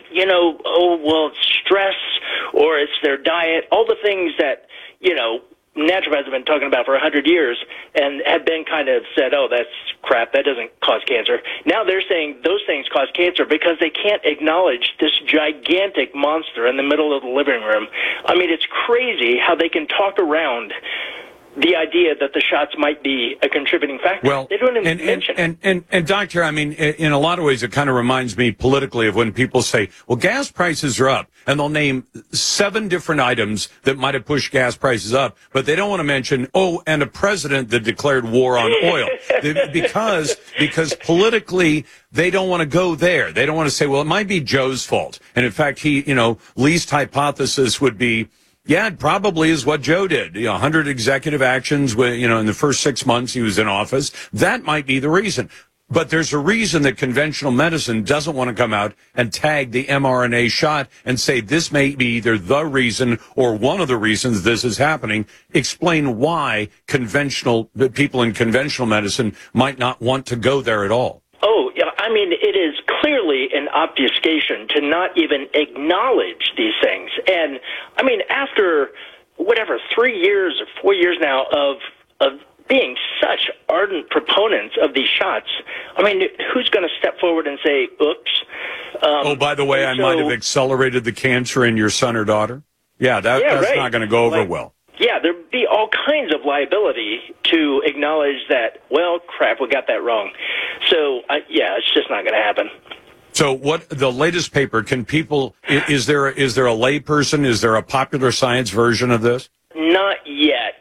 it's stress, or it's their diet, all the things that, naturopaths have been talking about for 100 years and have been kind of said, oh, that's crap, that doesn't cause cancer. Now they're saying those things cause cancer because they can't acknowledge this gigantic monster in the middle of the living room. I mean, it's crazy how they can talk around the idea that the shots might be a contributing factor. Well, they don't even mention it. And Doctor, I mean, in a lot of ways, it kind of reminds me politically of when people say, well, gas prices are up, and they'll name 7 different items that might have pushed gas prices up, but they don't want to mention, and a president that declared war on oil. because politically, they don't want to go there. They don't want to say, well, it might be Joe's fault. And in fact, least hypothesis would be, yeah, it probably is what Joe did. 100 executive actions, in the first 6 months he was in office. That might be the reason. But there's a reason that conventional medicine doesn't want to come out and tag the mRNA shot and say this may be either the reason or one of the reasons this is happening. Explain why people in conventional medicine might not want to go there at all. Oh, yeah. I mean, it is clearly an obfuscation to not even acknowledge these things. And, I mean, after, 3 years or 4 years now of being such ardent proponents of these shots, I mean, who's going to step forward and say, oops? By the way, I might have accelerated the cancer in your son or daughter? Yeah, that's right. Not going to go over well. Yeah, there'd be all kinds of liability to acknowledge that, well, crap, we got that wrong. So, it's just not going to happen. So what the latest paper, can people, is there a layperson, is there a popular science version of this? Not yet.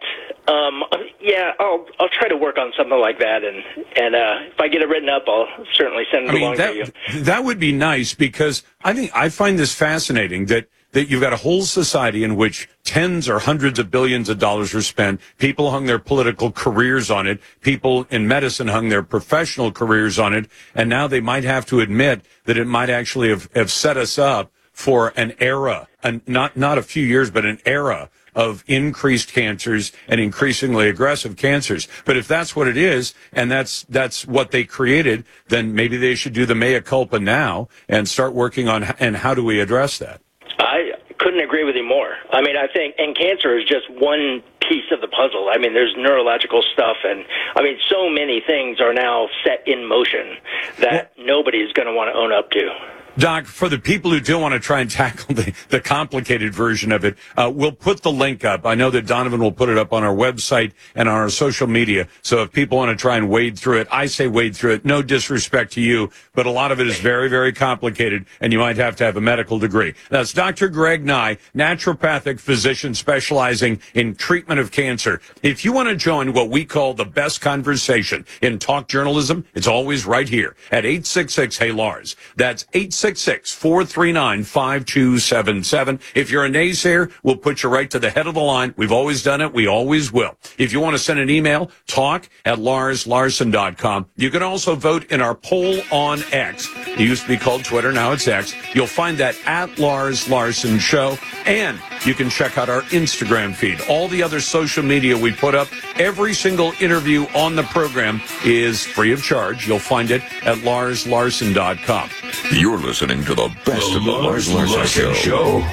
I'll try to work on something like that, and if I get it written up, I'll certainly send it along to you. That would be nice, because I find this fascinating that you've got a whole society in which tens or hundreds of billions of dollars are spent. People hung their political careers on it. People in medicine hung their professional careers on it. And now they might have to admit that it might actually have set us up for an era, and not a few years, but an era of increased cancers and increasingly aggressive cancers. But if that's what it is, and that's what they created, then maybe they should do the mea culpa now and start working on, and how do we address that? I couldn't agree with you more. I mean, I think, and cancer is just one piece of the puzzle. I mean, there's neurological stuff, and I mean, so many things are now set in motion that nobody's going to want to own up to. Doc, for the people who do want to try and tackle the complicated version of it, we'll put the link up. I know that Donovan will put it up on our website and on our social media. So if people want to try and wade through it, I say wade through it. No disrespect to you, but a lot of it is very, very complicated, and you might have to have a medical degree. That's Dr. Greg Nye, naturopathic physician specializing in treatment of cancer. If you want to join what we call the best conversation in talk journalism, it's always right here at 866-HEY-LARS. That's 866 866-439-5277. If you're a naysayer, we'll put you right to the head of the line. We've always done it. We always will. If you want to send an email, talk@LarsLarson.com. You can also vote in our poll on X. It used to be called Twitter. Now it's X. You'll find that at Lars Larson Show. And you can check out our Instagram feed. All the other social media we put up, every single interview on the program is free of charge. You'll find it at LarsLarson.com. You're listening to the best of the Lars Larson Show.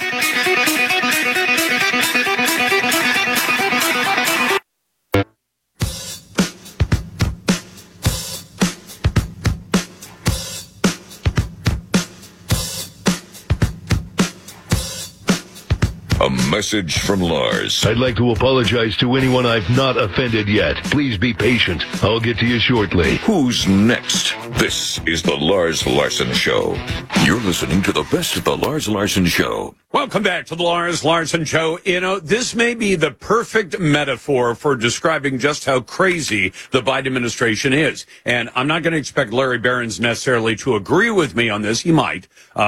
A message from Lars. I'd like to apologize to anyone I've not offended yet. Please be patient. I'll get to you shortly. Who's next? This is the Lars Larson Show. You're listening to the best of the Lars Larson Show. Welcome back to the Lars Larson Show. You know, this may be the perfect metaphor for describing just how crazy the Biden administration is. And I'm not going to expect Larry Behrens necessarily to agree with me on this. He might.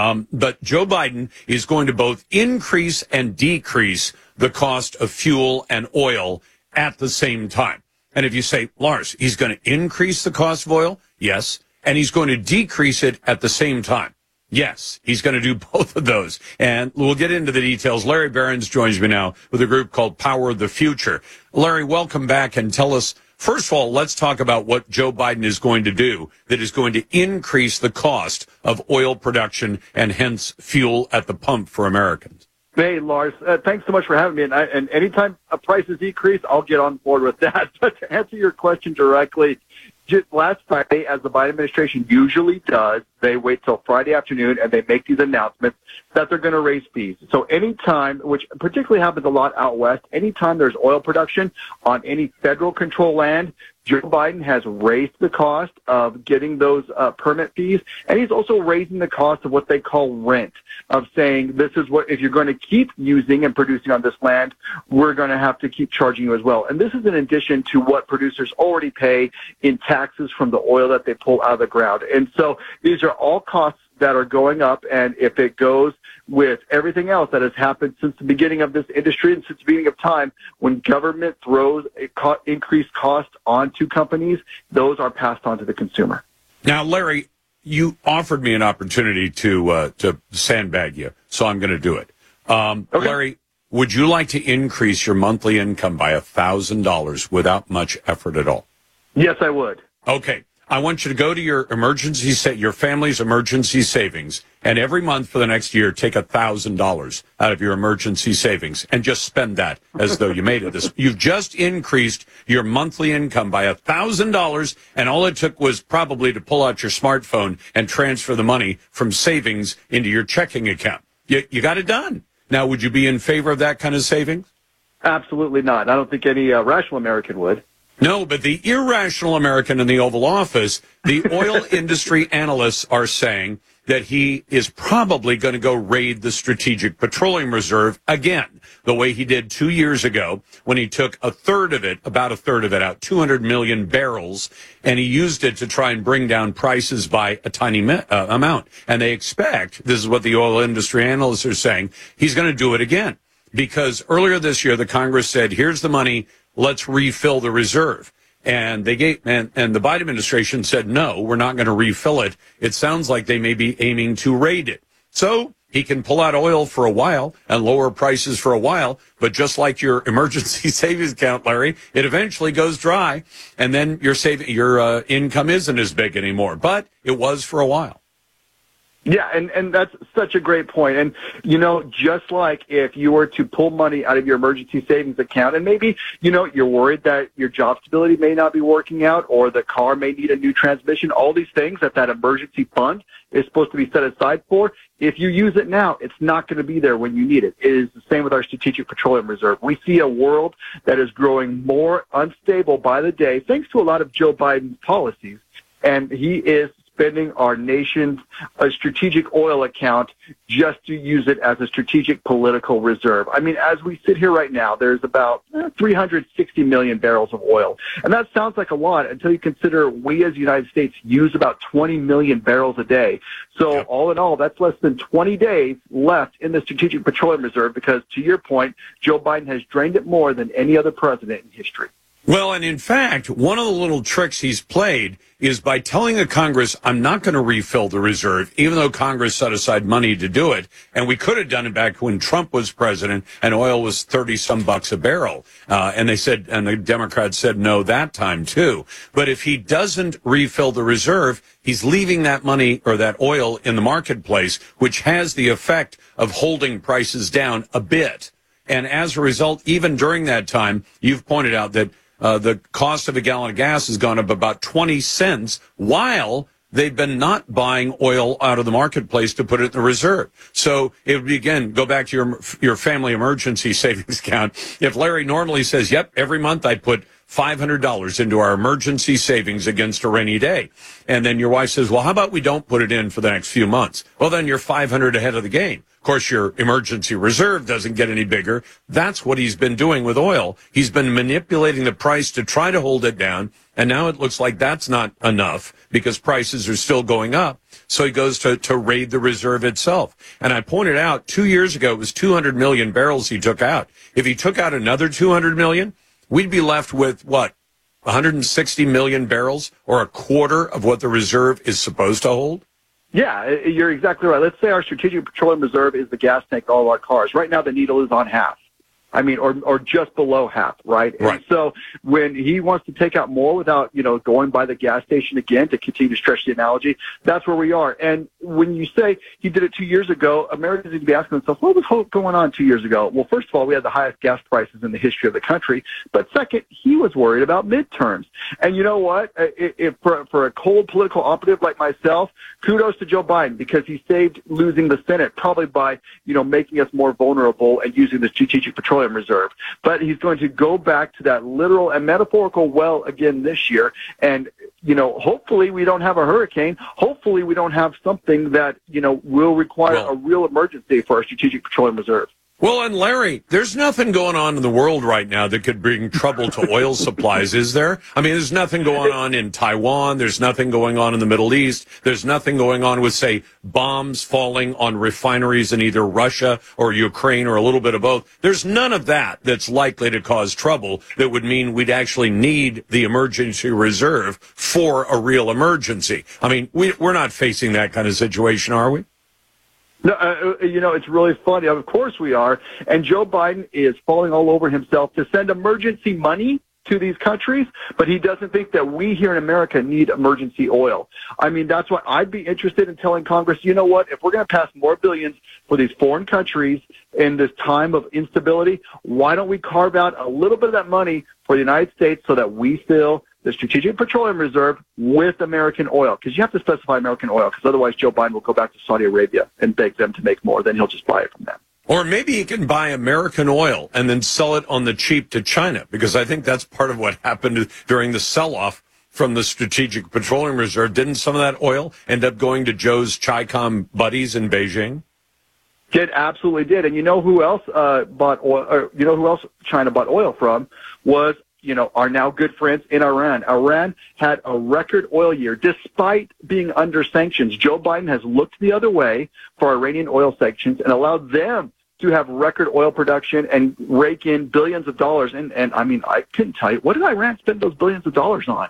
But Joe Biden is going to both increase and decrease the cost of fuel and oil at the same time. And if you say, Lars, he's going to increase the cost of oil? Yes. And he's going to decrease it at the same time. Yes, he's going to do both of those. And we'll get into the details. Larry Behrens joins me now with a group called Power of the Future. Larry, welcome back, and tell us, first of all, let's talk about what Joe Biden is going to do that is going to increase the cost of oil production and hence fuel at the pump for Americans. Hey, Lars, thanks so much for having me. And anytime prices decrease, I'll get on board with that. But to answer your question directly, just last Friday, as the Biden administration usually does, they wait till Friday afternoon and they make these announcements that they're going to raise fees. So anytime, which particularly happens a lot out west, anytime there's oil production on any federal control land, Joe Biden has raised the cost of getting those permit fees, and he's also raising the cost of what they call rent, of saying this is what, if you're going to keep using and producing on this land, we're going to have to keep charging you as well. And this is in addition to what producers already pay in taxes from the oil that they pull out of the ground. And so these are all costs that are going up, and if it goes with everything else that has happened since the beginning of this industry and since the beginning of time, when government throws increased cost onto companies, those are passed on to the consumer. Now, Larry, you offered me an opportunity to sandbag you, so I'm going to do it. Okay. Larry, would you like to increase your monthly income by $1,000 without much effort at all? Yes, I would. Okay. I want you to go to your your family's emergency savings, and every month for the next year, take $1,000 out of your emergency savings and just spend that as though you made it. You've just increased your monthly income by $1,000, and all it took was probably to pull out your smartphone and transfer the money from savings into your checking account. You got it done. Now, would you be in favor of that kind of savings? Absolutely not. I don't think any rational American would. No, but the irrational American in the Oval Office, the oil industry analysts are saying that he is probably going to go raid the Strategic Petroleum Reserve again, the way he did 2 years ago when he took about a third of it out, 200 million barrels, and he used it to try and bring down prices by a tiny amount. And they expect, this is what the oil industry analysts are saying, he's going to do it again. Because earlier this year, the Congress said, here's the money, let's refill the reserve. And they gave, and the Biden administration said, no, we're not going to refill it. It sounds like they may be aiming to raid it. So he can pull out oil for a while and lower prices for a while. But just like your emergency savings account, Larry, it eventually goes dry. And then your income isn't as big anymore. But it was for a while. Yeah, and that's such a great point. And, you know, just like if you were to pull money out of your emergency savings account and maybe, you know, you're worried that your job stability may not be working out or the car may need a new transmission, all these things that emergency fund is supposed to be set aside for, if you use it now, it's not going to be there when you need it. It is the same with our Strategic Petroleum Reserve. We see a world that is growing more unstable by the day, thanks to a lot of Joe Biden's policies. And he is spending our nation's strategic oil account just to use it as a strategic political reserve. I mean, as we sit here right now, there's about 360 million barrels of oil. And that sounds like a lot until you consider we as the United States use about 20 million barrels a day. So all in all, that's less than 20 days left in the Strategic Petroleum Reserve because, to your point, Joe Biden has drained it more than any other president in history. Well, and in fact, one of the little tricks he's played is by telling the Congress, I'm not going to refill the reserve, even though Congress set aside money to do it. And we could have done it back when Trump was president and oil was 30-some bucks a barrel. And they said, and the Democrats said no that time too. But if he doesn't refill the reserve, he's leaving that money or that oil in the marketplace, which has the effect of holding prices down a bit. And as a result, even during that time, you've pointed out that the cost of a gallon of gas has gone up about 20 cents while they've been not buying oil out of the marketplace to put it in the reserve. So it would be, again, go back to your family emergency savings account. If Larry normally says, yep, every month I put $500 into our emergency savings against a rainy day. And then your wife says, well, how about we don't put it in for the next few months? Well, then you're 500 ahead of the game. Of course, your emergency reserve doesn't get any bigger. That's what he's been doing with oil. He's been manipulating the price to try to hold it down. And now it looks like that's not enough because prices are still going up. So he goes to raid the reserve itself. And I pointed out 2 years ago, it was 200 million barrels he took out. If he took out another 200 million, we'd be left with what? 160 million barrels, or a quarter of what the reserve is supposed to hold? Yeah, you're exactly right. Let's say our Strategic Petroleum Reserve is the gas tank of all our cars. Right now, the needle is on half. I mean, or just below half, right? Right. And so when he wants to take out more without, going by the gas station again, to continue to stretch the analogy, that's where we are. And when you say he did it 2 years ago, Americans need to be asking themselves, what was going on 2 years ago? Well, first of all, we had the highest gas prices in the history of the country. But second, he was worried about midterms. And you know what? If for a cold political operative like myself, kudos to Joe Biden, because he saved losing the Senate probably by, making us more vulnerable and using the Strategic Petroleum Reserve. But he's going to go back to that literal and metaphorical well again this year. And, hopefully we don't have a hurricane. Hopefully we don't have something that, will require a real emergency for our Strategic Petroleum Reserve. Well, and Larry, there's nothing going on in the world right now that could bring trouble to oil supplies, is there? I mean, there's nothing going on in Taiwan. There's nothing going on in the Middle East. There's nothing going on with, say, bombs falling on refineries in either Russia or Ukraine or a little bit of both. There's none of that that's likely to cause trouble that would mean we'd actually need the emergency reserve for a real emergency. I mean, we're not facing that kind of situation, are we? No, it's really funny. Of course we are. And Joe Biden is falling all over himself to send emergency money to these countries, but he doesn't think that we here in America need emergency oil. I mean, that's why I'd be interested in telling Congress, you know what, if we're going to pass more billions for these foreign countries in this time of instability, why don't we carve out a little bit of that money for the United States so that we fill the Strategic Petroleum Reserve with American oil? Because you have to specify American oil, because otherwise Joe Biden will go back to Saudi Arabia and beg them to make more. Then he'll just buy it from them. Or maybe he can buy American oil and then sell it on the cheap to China, because I think that's part of what happened during the sell-off from the Strategic Petroleum Reserve. Didn't some of that oil end up going to Joe's Chi-Com buddies in Beijing? It absolutely did. And you know who else bought oil? Or you know who else China bought oil from was our now good friends in Iran. Iran had a record oil year despite being under sanctions. Joe Biden has looked the other way for Iranian oil sanctions and allowed them to have record oil production and rake in billions of dollars. And I mean, I couldn't tell you, what did Iran spend those billions of dollars on?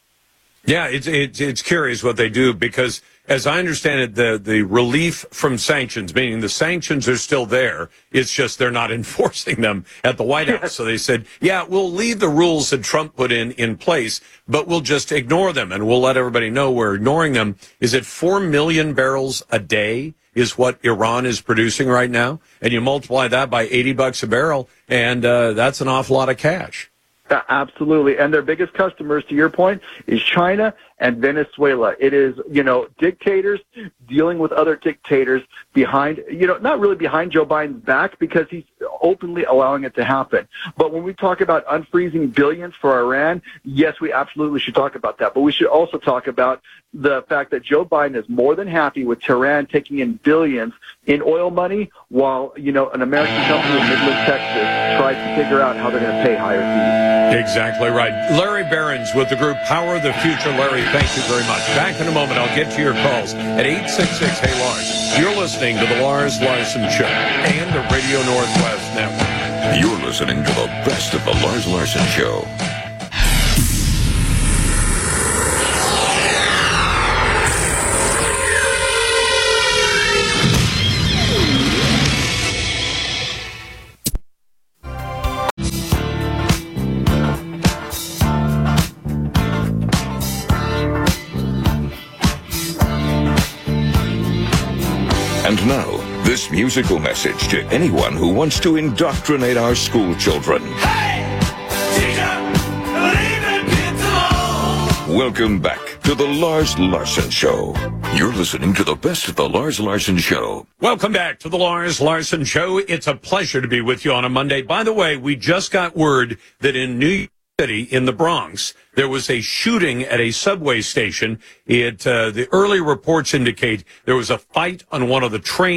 Yeah, it's curious what they do, because as I understand it, the relief from sanctions, meaning the sanctions are still there, it's just they're not enforcing them at the White House. So they said, yeah, we'll leave the rules that Trump put in place, but we'll just ignore them, and we'll let everybody know we're ignoring them. Is it 4 million barrels a day is what Iran is producing right now? And you multiply that by $80 a barrel, and that's an awful lot of cash. Absolutely. And their biggest customers, to your point, is China and Venezuela. It is, dictators dealing with other dictators behind, not really behind Joe Biden's back because he's openly allowing it to happen. But when we talk about unfreezing billions for Iran, yes, we absolutely should talk about that. But we should also talk about the fact that Joe Biden is more than happy with Tehran taking in billions in oil money while, an American company in Midland, Texas tries to figure out how they're going to pay higher fees. Exactly right. Larry Behrens with the group Power of the Future. Larry, thank you very much. Back in a moment, I'll get to your calls at 866-HEY-LARS. You're listening to the Lars Larson Show and the Radio Northwest Network. You're listening to the best of the Lars Larson Show. And now, this musical message to anyone who wants to indoctrinate our school children. Hey, teacher, leave the kids alone. Welcome back to the Lars Larson Show. You're listening to the best of the Lars Larson Show. Welcome back to the Lars Larson Show. It's a pleasure to be with you on a Monday. By the way, we just got word that in New York City, in the Bronx, there was a shooting at a subway station. The early reports indicate there was a fight on one of the trains.